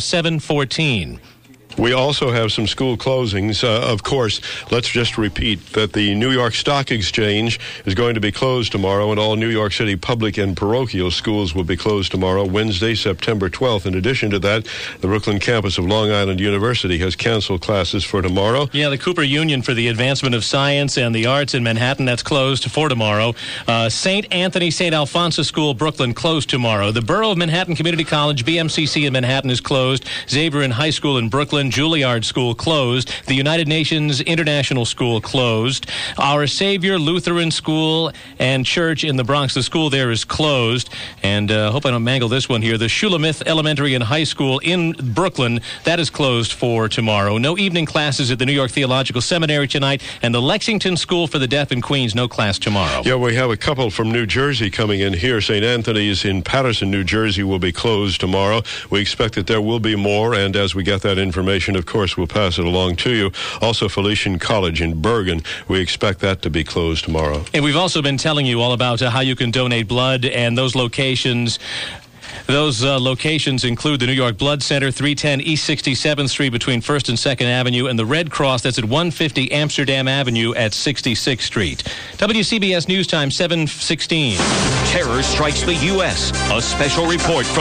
7:14. We also have some school closings. Of course, let's just repeat that the New York Stock Exchange is going to be closed tomorrow, and all New York City public and parochial schools will be closed tomorrow, Wednesday, September 12th. In addition to that, the Brooklyn campus of Long Island University has canceled classes for tomorrow. Yeah, the Cooper Union for the Advancement of Science and the Arts in Manhattan, that's closed for tomorrow. St. Anthony St. Alphonsus School, Brooklyn, closed tomorrow. The Borough of Manhattan Community College, BMCC in Manhattan, is closed. Xavier High School in Brooklyn, Juilliard School closed. The United Nations International School closed. Our Savior Lutheran School and Church in the Bronx, the school there is closed. And hope I don't mangle this one here. The Shulamith Elementary and High School in Brooklyn, that is closed for tomorrow. No evening classes at the New York Theological Seminary tonight. And the Lexington School for the Deaf in Queens, no class tomorrow. Yeah, we have a couple from New Jersey coming in here. St. Anthony's in Patterson, New Jersey will be closed tomorrow. We expect that there will be more, and as we get that information, of course, we'll pass it along to you. Also, Felician College in Bergen, we expect that to be closed tomorrow. And we've also been telling you all about how you can donate blood, and those locations. Those locations include the New York Blood Center, 310 East 67th Street between 1st and 2nd Avenue, and the Red Cross, that's at 150 Amsterdam Avenue at 66th Street. WCBS News Time, 7:16. Terror strikes the U.S. A special report from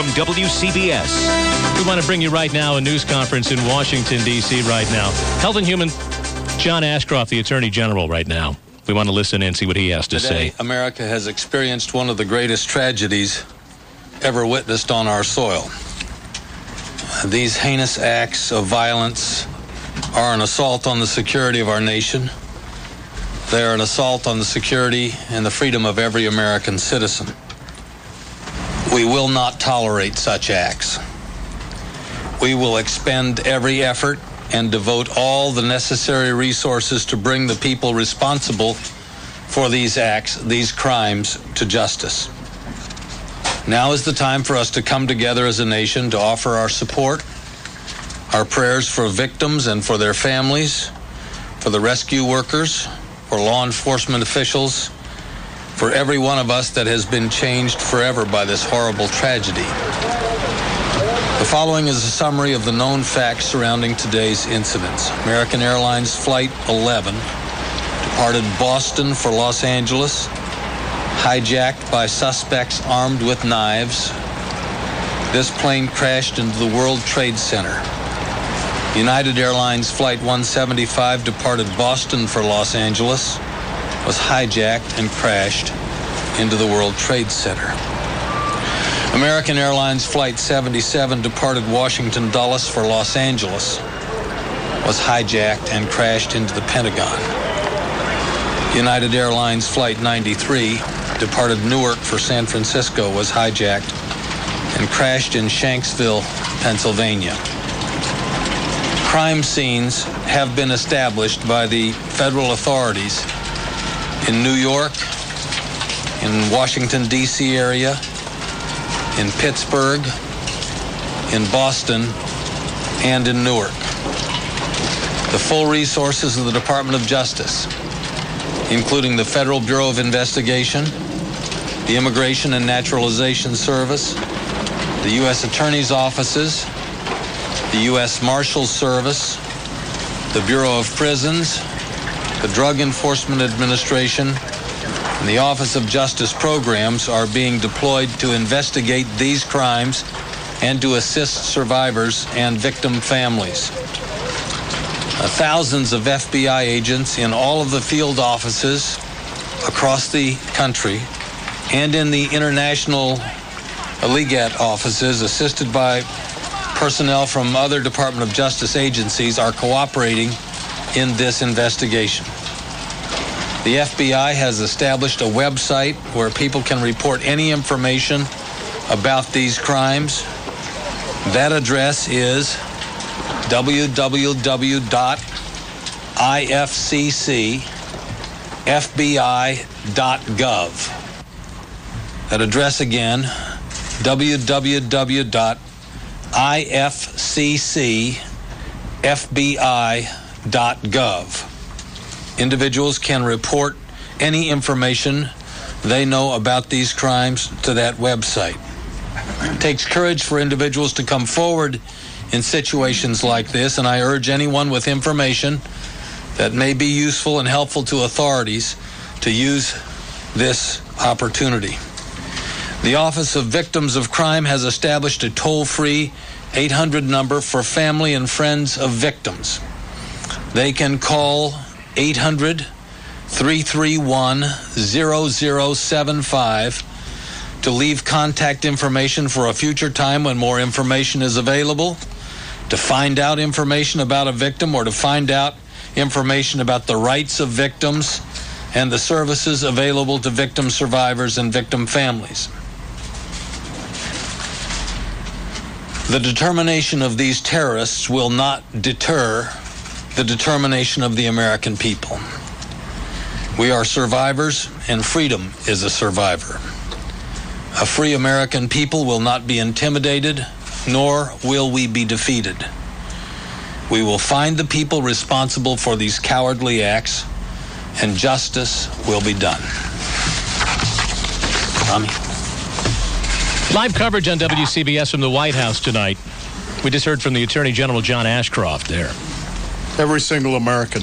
WCBS. We want to bring you right now a news conference in Washington, D.C. right now. Health and Human, John Ashcroft, the Attorney General right now. We want to listen in and see what he has to say. America has experienced one of the greatest tragedies ever witnessed on our soil. These heinous acts of violence are an assault on the security of our nation. They are an assault on the security and the freedom of every American citizen. We will not tolerate such acts. We will expend every effort and devote all the necessary resources to bring the people responsible for these acts, these crimes, to justice. Now is the time for us to come together as a nation to offer our support, our prayers for victims and for their families, for the rescue workers, for law enforcement officials, for every one of us that has been changed forever by this horrible tragedy. The following is a summary of the known facts surrounding today's incidents. American Airlines Flight 11 departed Boston for Los Angeles, hijacked by suspects armed with knives. This plane crashed into the World Trade Center. United Airlines Flight 175 departed Boston for Los Angeles, was hijacked and crashed into the World Trade Center. American Airlines Flight 77 departed Washington Dulles for Los Angeles, was hijacked and crashed into the Pentagon. United Airlines Flight 93 departed Newark for San Francisco, was hijacked and crashed in Shanksville, Pennsylvania. Crime scenes have been established by the federal authorities in New York, in Washington, D.C. area, in Pittsburgh, in Boston, and in Newark. The full resources of the Department of Justice, including the Federal Bureau of Investigation, the Immigration and Naturalization Service, the U.S. Attorney's offices, the U.S. Marshals Service, the Bureau of Prisons, the Drug Enforcement Administration, and the Office of Justice Programs are being deployed to investigate these crimes and to assist survivors and victim families. Thousands of FBI agents in all of the field offices across the country and in the international LEGAT offices, assisted by personnel from other Department of Justice agencies, are cooperating in this investigation. The FBI has established a website where people can report any information about these crimes. That address is www.ifccfbi.gov. That address again, www.ifccfbi.gov. Individuals can report any information they know about these crimes to that website. It takes courage for individuals to come forward in situations like this, and I urge anyone with information that may be useful and helpful to authorities to use this opportunity. The Office of Victims of Crime has established a toll-free 800 number for family and friends of victims. They can call 800-331-0075 to leave contact information for a future time when more information is available, to find out information about a victim, or to find out information about the rights of victims and the services available to victim survivors and victim families. The determination of these terrorists will not deter the determination of the American people. We are survivors, and freedom is a survivor. A free American people will not be intimidated, nor will we be defeated. We will find the people responsible for these cowardly acts, and justice will be done. Tommy? Live coverage on WCBS from the White House tonight. We just heard from the Attorney General John Ashcroft there. Every single American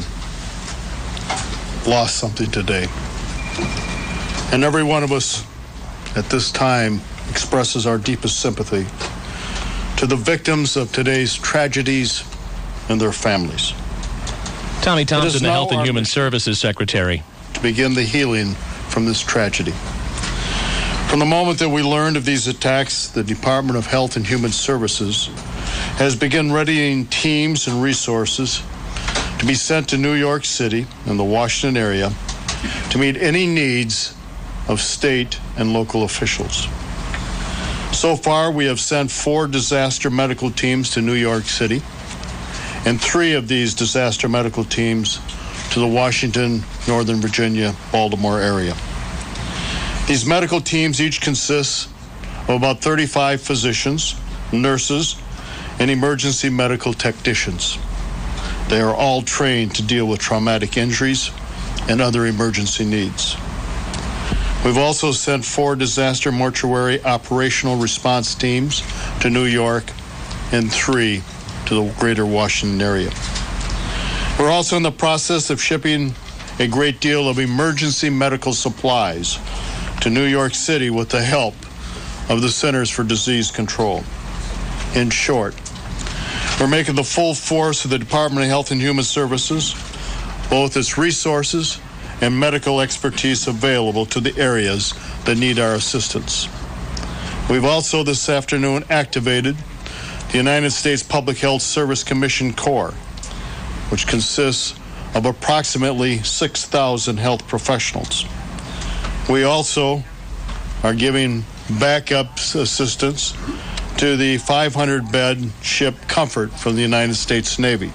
lost something today. And every one of us at this time expresses our deepest sympathy to the victims of today's tragedies and their families. Tommy Thompson, the Health and Human Services Secretary. To begin the healing from this tragedy. From the moment that we learned of these attacks, the Department of Health and Human Services has begun readying teams and resources to be sent to New York City and the Washington area to meet any needs of state and local officials. So far, we have sent 4 disaster medical teams to New York City, and 3 of these disaster medical teams to the Washington, Northern Virginia, Baltimore area. These medical teams each consist of about 35 physicians, nurses, and emergency medical technicians. They are all trained to deal with traumatic injuries and other emergency needs. We've also sent 4 disaster mortuary operational response teams to New York and 3 to the greater Washington area. We're also in the process of shipping a great deal of emergency medical supplies to New York City with the help of the Centers for Disease Control. In short, We're making the full force of the Department of Health and Human Services, both its resources and medical expertise available to the areas that need our assistance. We've also this afternoon activated the United States Public Health Service Commission Corps, which consists of approximately 6,000 health professionals. We also are giving backup assistance to the 500-bed ship Comfort from the United States Navy.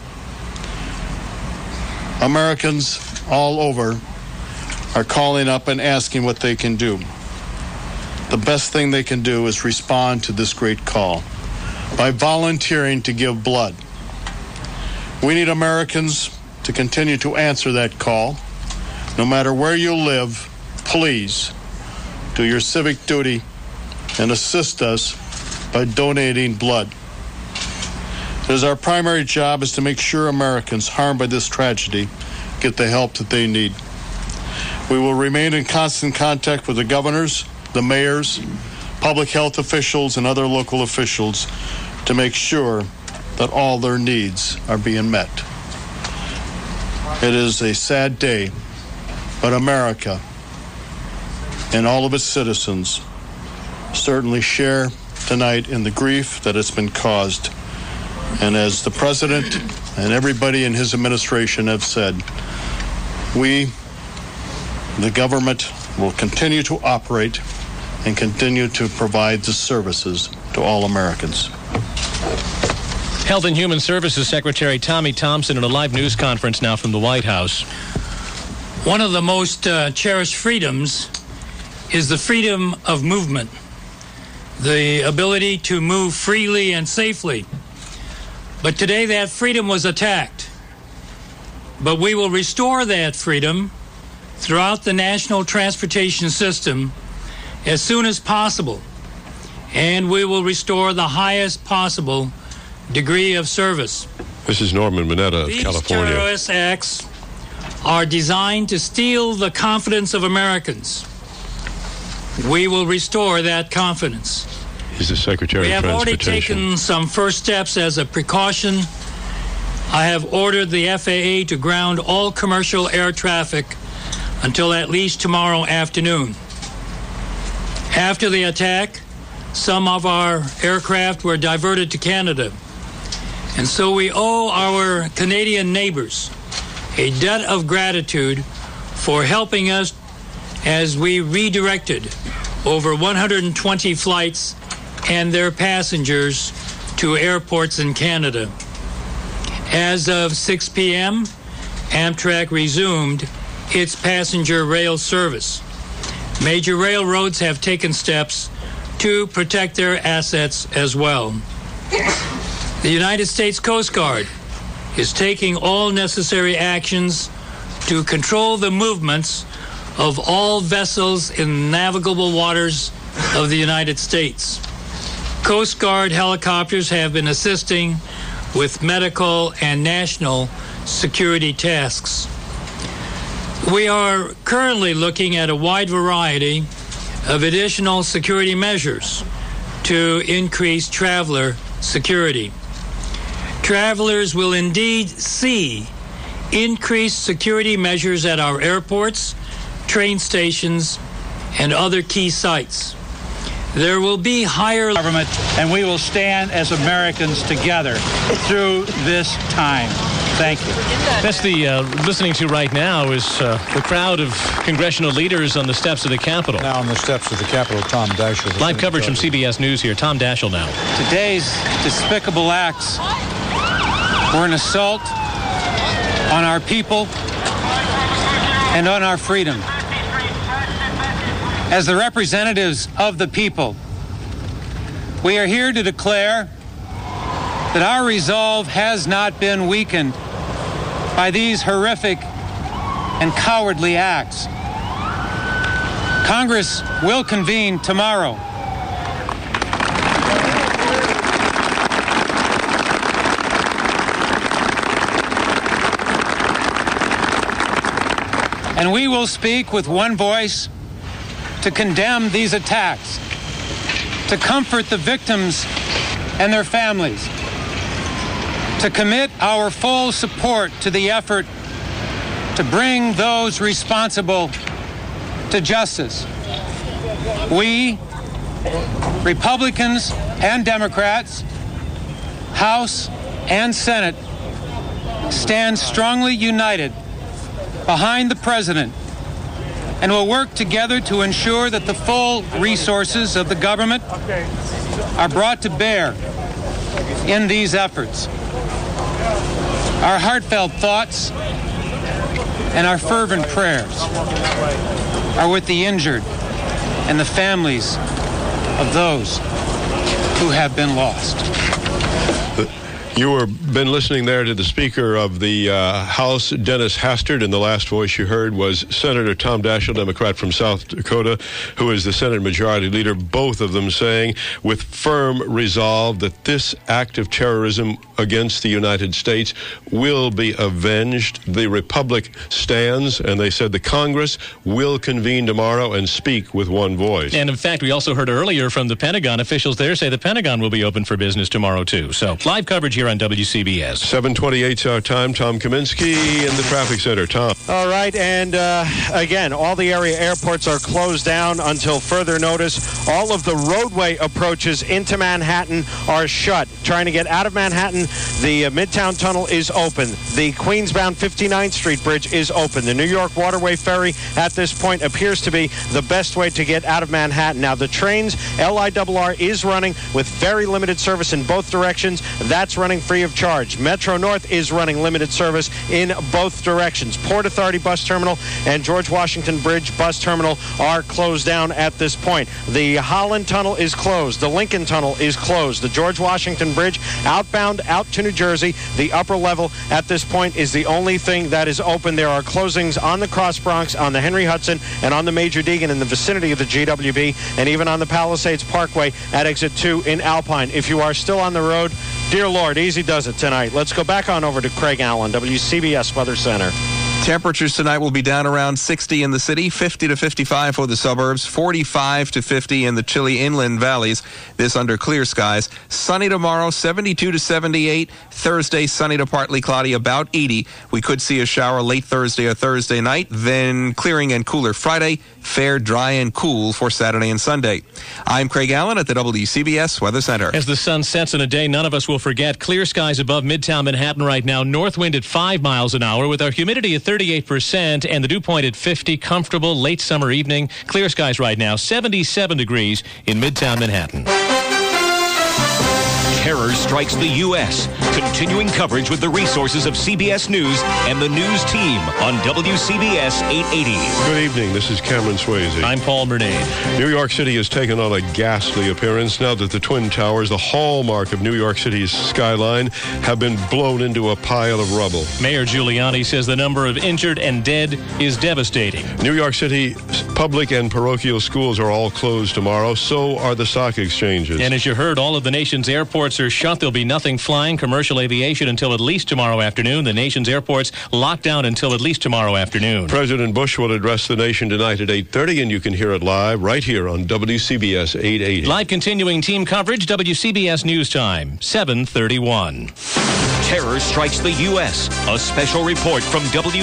Americans all over are calling up and asking what they can do. The best thing they can do is respond to this great call by volunteering to give blood. We need Americans to continue to answer that call. No matter where you live, please do your civic duty and assist us by donating blood. It is our primary job is to make sure Americans harmed by this tragedy get the help that they need. We will remain in constant contact with the governors, the mayors, public health officials, and other local officials to make sure that all their needs are being met. It is a sad day, but America and all of its citizens certainly share tonight in the grief that has been caused. And as the President and everybody in his administration have said, we, the government, will continue to operate and continue to provide the services to all Americans. Health and Human Services Secretary Tommy Thompson in a live news conference now from the White House. One of the most cherished freedoms is the freedom of movement, the ability to move freely and safely. But today that freedom was attacked. But we will restore that freedom throughout the national transportation system as soon as possible, and we will restore the highest possible degree of service. This is Norman Mineta of California. These terrorist acts are designed to steal the confidence of Americans. We will restore that confidence. He's the Secretary We of have already Transportation. taken some first steps as a precaution. I have ordered the FAA to ground all commercial air traffic until at least tomorrow afternoon. After the attack, some of our aircraft were diverted to Canada. And so we owe our Canadian neighbors a debt of gratitude for helping us as we redirected over 120 flights and their passengers to airports in Canada. As of 6 p.m., Amtrak resumed its passenger rail service. Major railroads have taken steps to protect their assets as well. The United States Coast Guard is taking all necessary actions to control the movements of all vessels in navigable waters of the United States. Coast Guard helicopters have been assisting with medical and national security tasks. We are currently looking at a wide variety of additional security measures to increase traveler security. Travelers will indeed see increased security measures at our airports, train stations, and other key sites. There will be higher government, and we will stand as Americans together through this time. Thank you. That's the listening to right now is the crowd of congressional leaders on the steps of the Capitol. Now on the steps of the Capitol, Tom Daschle. Live coverage from CBS News here. Tom Daschle now. Today's despicable acts were an assault on our people and on our freedom. As the representatives of the people, we are here to declare that our resolve has not been weakened by these horrific and cowardly acts. Congress will convene tomorrow. And we will speak with one voice to condemn these attacks, to comfort the victims and their families, to commit our full support to the effort to bring those responsible to justice. We, Republicans and Democrats, House and Senate, stand strongly united behind the President and will work together to ensure that the full resources of the government are brought to bear in these efforts. Our heartfelt thoughts and our fervent prayers are with the injured and the families of those who have been lost. You have been listening there to the Speaker of the House, Dennis Hastert, and the last voice you heard was Senator Tom Daschle, Democrat from South Dakota, who is the Senate Majority Leader, both of them saying with firm resolve that this act of terrorism against the United States will be avenged. The Republic stands, and they said the Congress will convene tomorrow and speak with one voice. And in fact, we also heard earlier from the Pentagon, officials there say the Pentagon will be open for business tomorrow, too. So live coverage here on WCBS. 7:28 our time. Tom Kaminsky in the traffic center. Tom. All right, and again, all the area airports are closed down until further notice. All of the roadway approaches into Manhattan are shut. Trying to get out of Manhattan, the Midtown Tunnel is open. The Queens-bound 59th Street Bridge is open. The New York Waterway Ferry at this point appears to be the best way to get out of Manhattan. Now, the trains, LIRR is running with very limited service in both directions. That's running free of charge. Metro North is running limited service in both directions. Port Authority Bus Terminal and George Washington Bridge Bus Terminal are closed down at this point. The Holland Tunnel is closed. The Lincoln Tunnel is closed. The George Washington Bridge outbound out to New Jersey, the upper level at this point is the only thing that is open. There are closings on the Cross Bronx, on the Henry Hudson, and on the Major Deegan in the vicinity of the GWB, and even on the Palisades Parkway at exit 2 in Alpine. If you are still on the road, dear Lord, easy does it tonight. Let's go back on over to Craig Allen, WCBS Weather Center. Temperatures tonight will be down around 60 in the city, 50 to 55 for the suburbs, 45 to 50 in the chilly inland valleys. This under clear skies. Sunny tomorrow, 72 to 78. Thursday, sunny to partly cloudy, about 80. We could see a shower late Thursday or Thursday night, then clearing and cooler Friday. Fair, dry, and cool for Saturday and Sunday. I'm Craig Allen at the WCBS Weather Center. As the sun sets in a day none of us will forget, clear skies above Midtown Manhattan right now. North wind at 5 miles an hour with our humidity at 38% and the dew point at 50. Comfortable late summer evening. Clear skies right now, 77 degrees in Midtown Manhattan. Terror strikes the U.S. Continuing coverage with the resources of CBS News and the news team on WCBS 880. Good evening. This is Cameron Swayze. I'm Paul Murnane. New York City has taken on a ghastly appearance now that the Twin Towers, the hallmark of New York City's skyline, have been blown into a pile of rubble. Mayor Giuliani says the number of injured and dead is devastating. New York City public and parochial schools are all closed tomorrow. So are the stock exchanges. And as you heard, all of the nation's airports are shut. There'll be nothing flying commercial aviation until at least tomorrow afternoon. The nation's airports locked down until at least tomorrow afternoon. President Bush will address the nation tonight at 8:30, and you can hear it live right here on WCBS 880. Live continuing team coverage, WCBS News Time, 7:31. Terror strikes the U.S. A special report from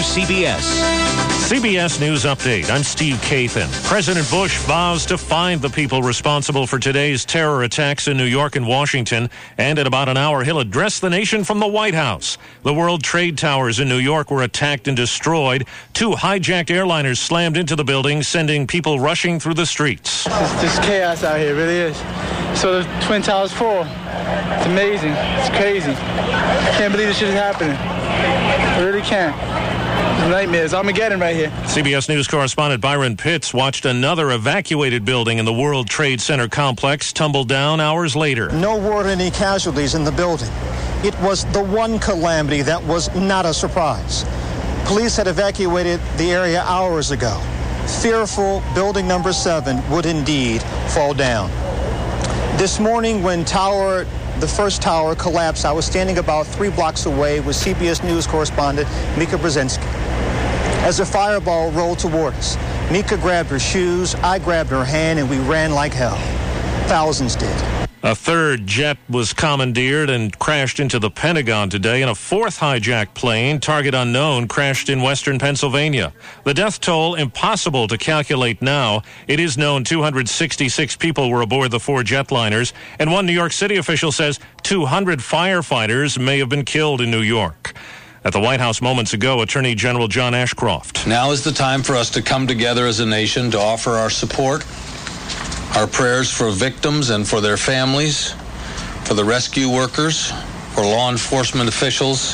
WCBS. CBS News Update. I'm Steve Kathan. President Bush vows to find the people responsible for today's terror attacks in New York and Washington, and in about an hour he'll address the nation from the White House. The World Trade Towers in New York were attacked and destroyed. 2 hijacked airliners slammed into the building, sending people rushing through the streets. There's chaos out here, it really is. So the Twin Towers fall. It's amazing. It's crazy. I can't believe this shit is happening. I really can't. It's nightmares. Armageddon right here. CBS News correspondent Byron Pitts watched another evacuated building in the World Trade Center complex tumble down hours later. No word any casualties in the building. It was the one calamity that was not a surprise. Police had evacuated the area hours ago. Fearful building number 7 would indeed fall down. This morning when the first tower collapsed, I was standing about 3 blocks away with CBS News correspondent Mika Brzezinski. As the fireball rolled toward us, Mika grabbed her shoes, I grabbed her hand, and we ran like hell. Thousands did. A third jet was commandeered and crashed into the Pentagon today, and a fourth hijacked plane, target unknown, crashed in western Pennsylvania. The death toll impossible to calculate now. It is known 266 people were aboard the four jetliners, and one New York City official says 200 firefighters may have been killed in New York. At the White House moments ago, Attorney General John Ashcroft. Now is the time for us to come together as a nation to offer our support, our prayers for victims and for their families, for the rescue workers, for law enforcement officials,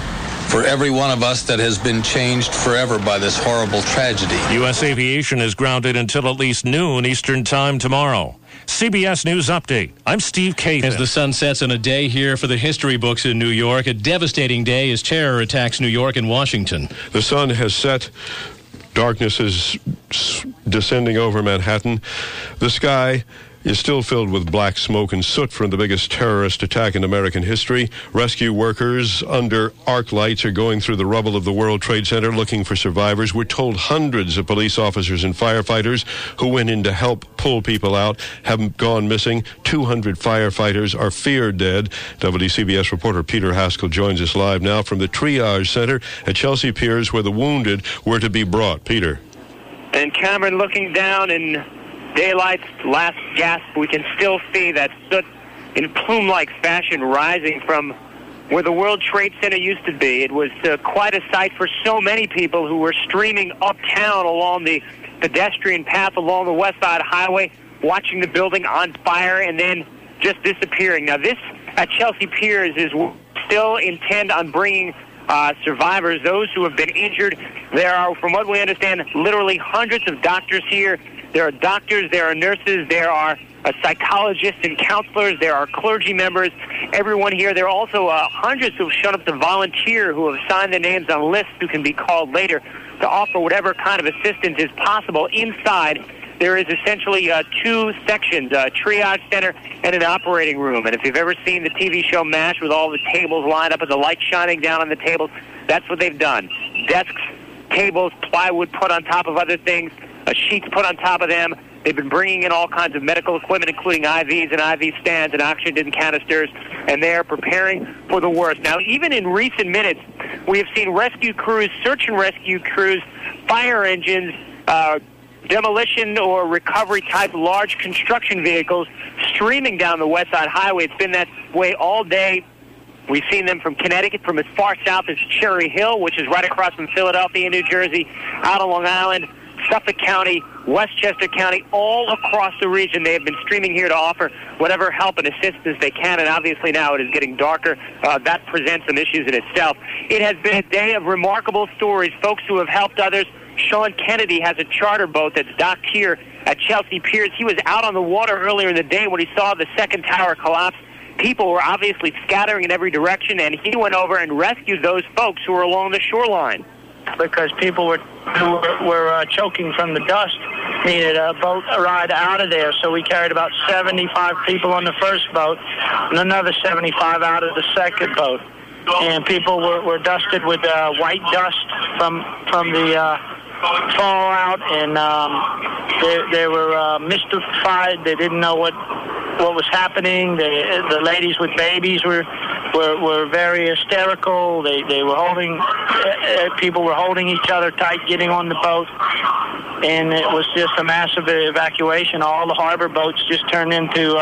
for every one of us that has been changed forever by this horrible tragedy. U.S. aviation is grounded until at least noon Eastern Time tomorrow. CBS News Update. I'm Steve Kathan. As the sun sets on a day here for the history books in New York, a devastating day as terror attacks New York and Washington. The sun has set. Darkness is descending over Manhattan. The sky is still filled with black smoke and soot from the biggest terrorist attack in American history. Rescue workers under arc lights are going through the rubble of the World Trade Center looking for survivors. We're told hundreds of police officers and firefighters who went in to help pull people out have gone missing. 200 firefighters are feared dead. WCBS reporter Peter Haskell joins us live now from the triage center at Chelsea Piers, where the wounded were to be brought. Peter. And Cameron, looking down in daylight's last gasp, we can still see that soot in plume-like fashion rising from where the World Trade Center used to be. It was quite a sight for so many people who were streaming uptown along the pedestrian path along the West Side Highway, watching the building on fire and then just disappearing. Now, this at Chelsea Piers is still intent on bringing survivors, those who have been injured. There are, from what we understand, literally hundreds of doctors here. There are doctors, there are nurses, there are psychologists and counselors, there are clergy members, everyone here. There are also hundreds who have shown up to volunteer, who have signed their names on lists who can be called later to offer whatever kind of assistance is possible. Inside, there is essentially two sections, a triage center and an operating room. And if you've ever seen the TV show MASH with all the tables lined up and the light shining down on the tables, that's what they've done. Desks, tables, plywood put on top of other things, sheets put on top of them. They've been bringing in all kinds of medical equipment, including IVs and IV stands and oxygen canisters, and they are preparing for the worst. Now, even in recent minutes, we have seen rescue crews, search and rescue crews, fire engines, demolition or recovery-type large construction vehicles streaming down the West Side Highway. It's been that way all day. We've seen them from Connecticut, from as far south as Cherry Hill, which is right across from Philadelphia, New Jersey, out on Long Island, Suffolk County, Westchester County, all across the region. They have been streaming here to offer whatever help and assistance they can, and obviously now it is getting darker. That presents some issues in itself. It has been a day of remarkable stories, folks who have helped others. Sean Kennedy has a charter boat that's docked here at Chelsea Piers. He was out on the water earlier in the day when he saw the second tower collapse. People were obviously scattering in every direction, and he went over and rescued those folks who were along the shoreline. Because people were choking from the dust, needed a boat ride out of there. So we carried about 75 people on the first boat and another 75 out of the second boat. And people were dusted with white dust from the fallout, and they were mystified. They didn't know what was happening. The ladies with babies were very hysterical. They were holding, people were holding each other tight, getting on the boat, and it was just a massive evacuation. All the harbor boats just turned into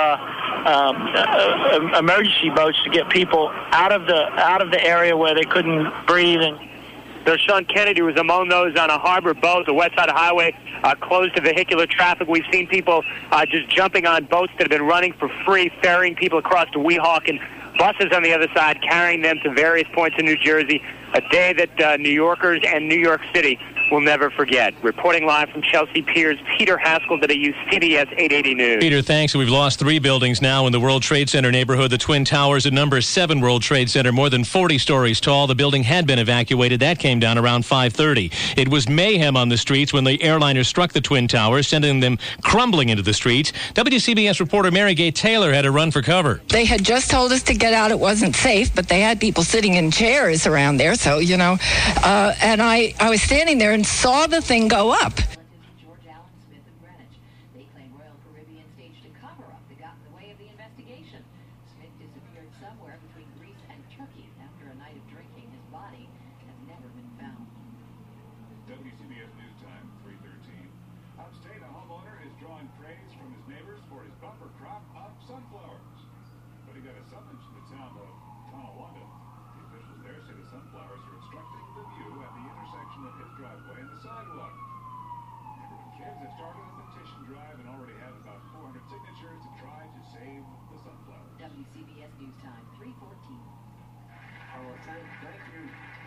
emergency boats to get people out of the area where they couldn't breathe. And so Sean Kennedy was among those on a harbor boat, the West Side Highway, closed to vehicular traffic. We've seen people just jumping on boats that have been running for free, ferrying people across to Weehawken, and buses on the other side carrying them to various points in New Jersey. A day that New Yorkers and New York City will never forget. Reporting live from Chelsea Piers, Peter Haskell, WCBS 880 News. Peter, thanks. We've lost 3 buildings now in the World Trade Center neighborhood. The Twin Towers at number 7 World Trade Center, more than 40 stories tall. The building had been evacuated. That came down around 5:30. It was mayhem on the streets when the airliner struck the Twin Towers, sending them crumbling into the streets. WCBS reporter Mary Gay Taylor had to run for cover. They had just told us to get out. It wasn't safe, but they had people sitting in chairs around there, so, you know. And I was standing there and saw the thing go up. They claim Royal Caribbean staged a cover-up that got in the way of the investigation. Smith disappeared somewhere between Greece and Turkey after a night of drinking. His body has never been found. WCBS News Time, 3:13. Upstate, a homeowner is drawing praise from his neighbors for his bumper crop of sunflowers. But he got a summons from the town of Tonawanda. The officials there say the sunflowers are obstructing the view at the intersection of his driveway and the sidewalk. Neighborhood kids have started a petition drive and already have about 400 signatures to try to save the sunflowers. WCBS News Time, 3:14. Oh, thank you.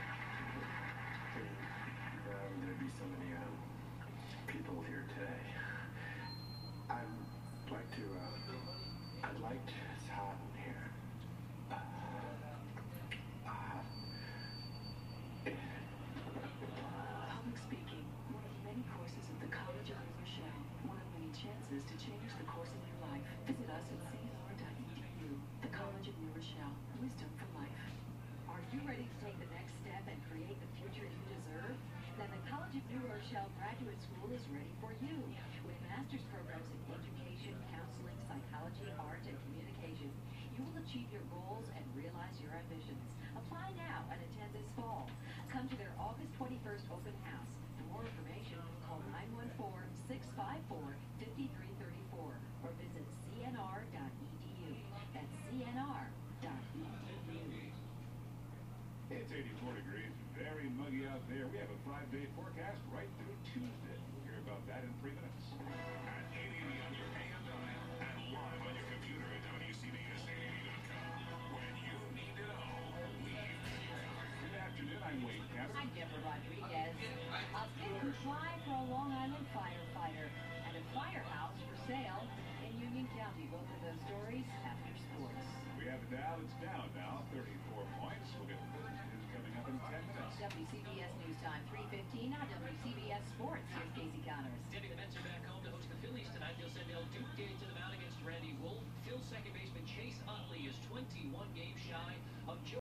There'd be so many people here today. It's hot in here. Public speaking, one of many courses at the College of New Rochelle. One of many chances to change the course of your life. Visit us at cnr.edu. The College of New Rochelle. Wisdom for life. Are you ready to take the next step and create the future you deserve? Then the College of New Rochelle Graduate School is ready for you. With master's programs in education, counseling, psychology, art, and communication, you will achieve your goals and realize your ambitions. Apply now and attend this fall. Come to their August 21st open house. For more information, call 914-654-5334 or visit cnr.edu. That's cnr.edu. It's 84 degrees, very muggy out there. We have a 5-day forecast right through Tuesday. We'll hear about that in 3 minutes. At 880 on your AM dial and live on your computer at WCBS880.com. When you need to know, we've got you covered. Good afternoon, I'm Wade Cameron. I'm Deborah Rodriguez. A pick and fly for a Long Island firefighter and a firehouse for sale in Union County. Both of those stories after sports. We have the Dow. It's down now, 34 points. We'll get the news coming up in 10 minutes. WCBS News Time, 3:15. Now WCBS Sports. Here's Casey Connors. Debbie, the Mets are back home to host the Phillies tonight. They'll send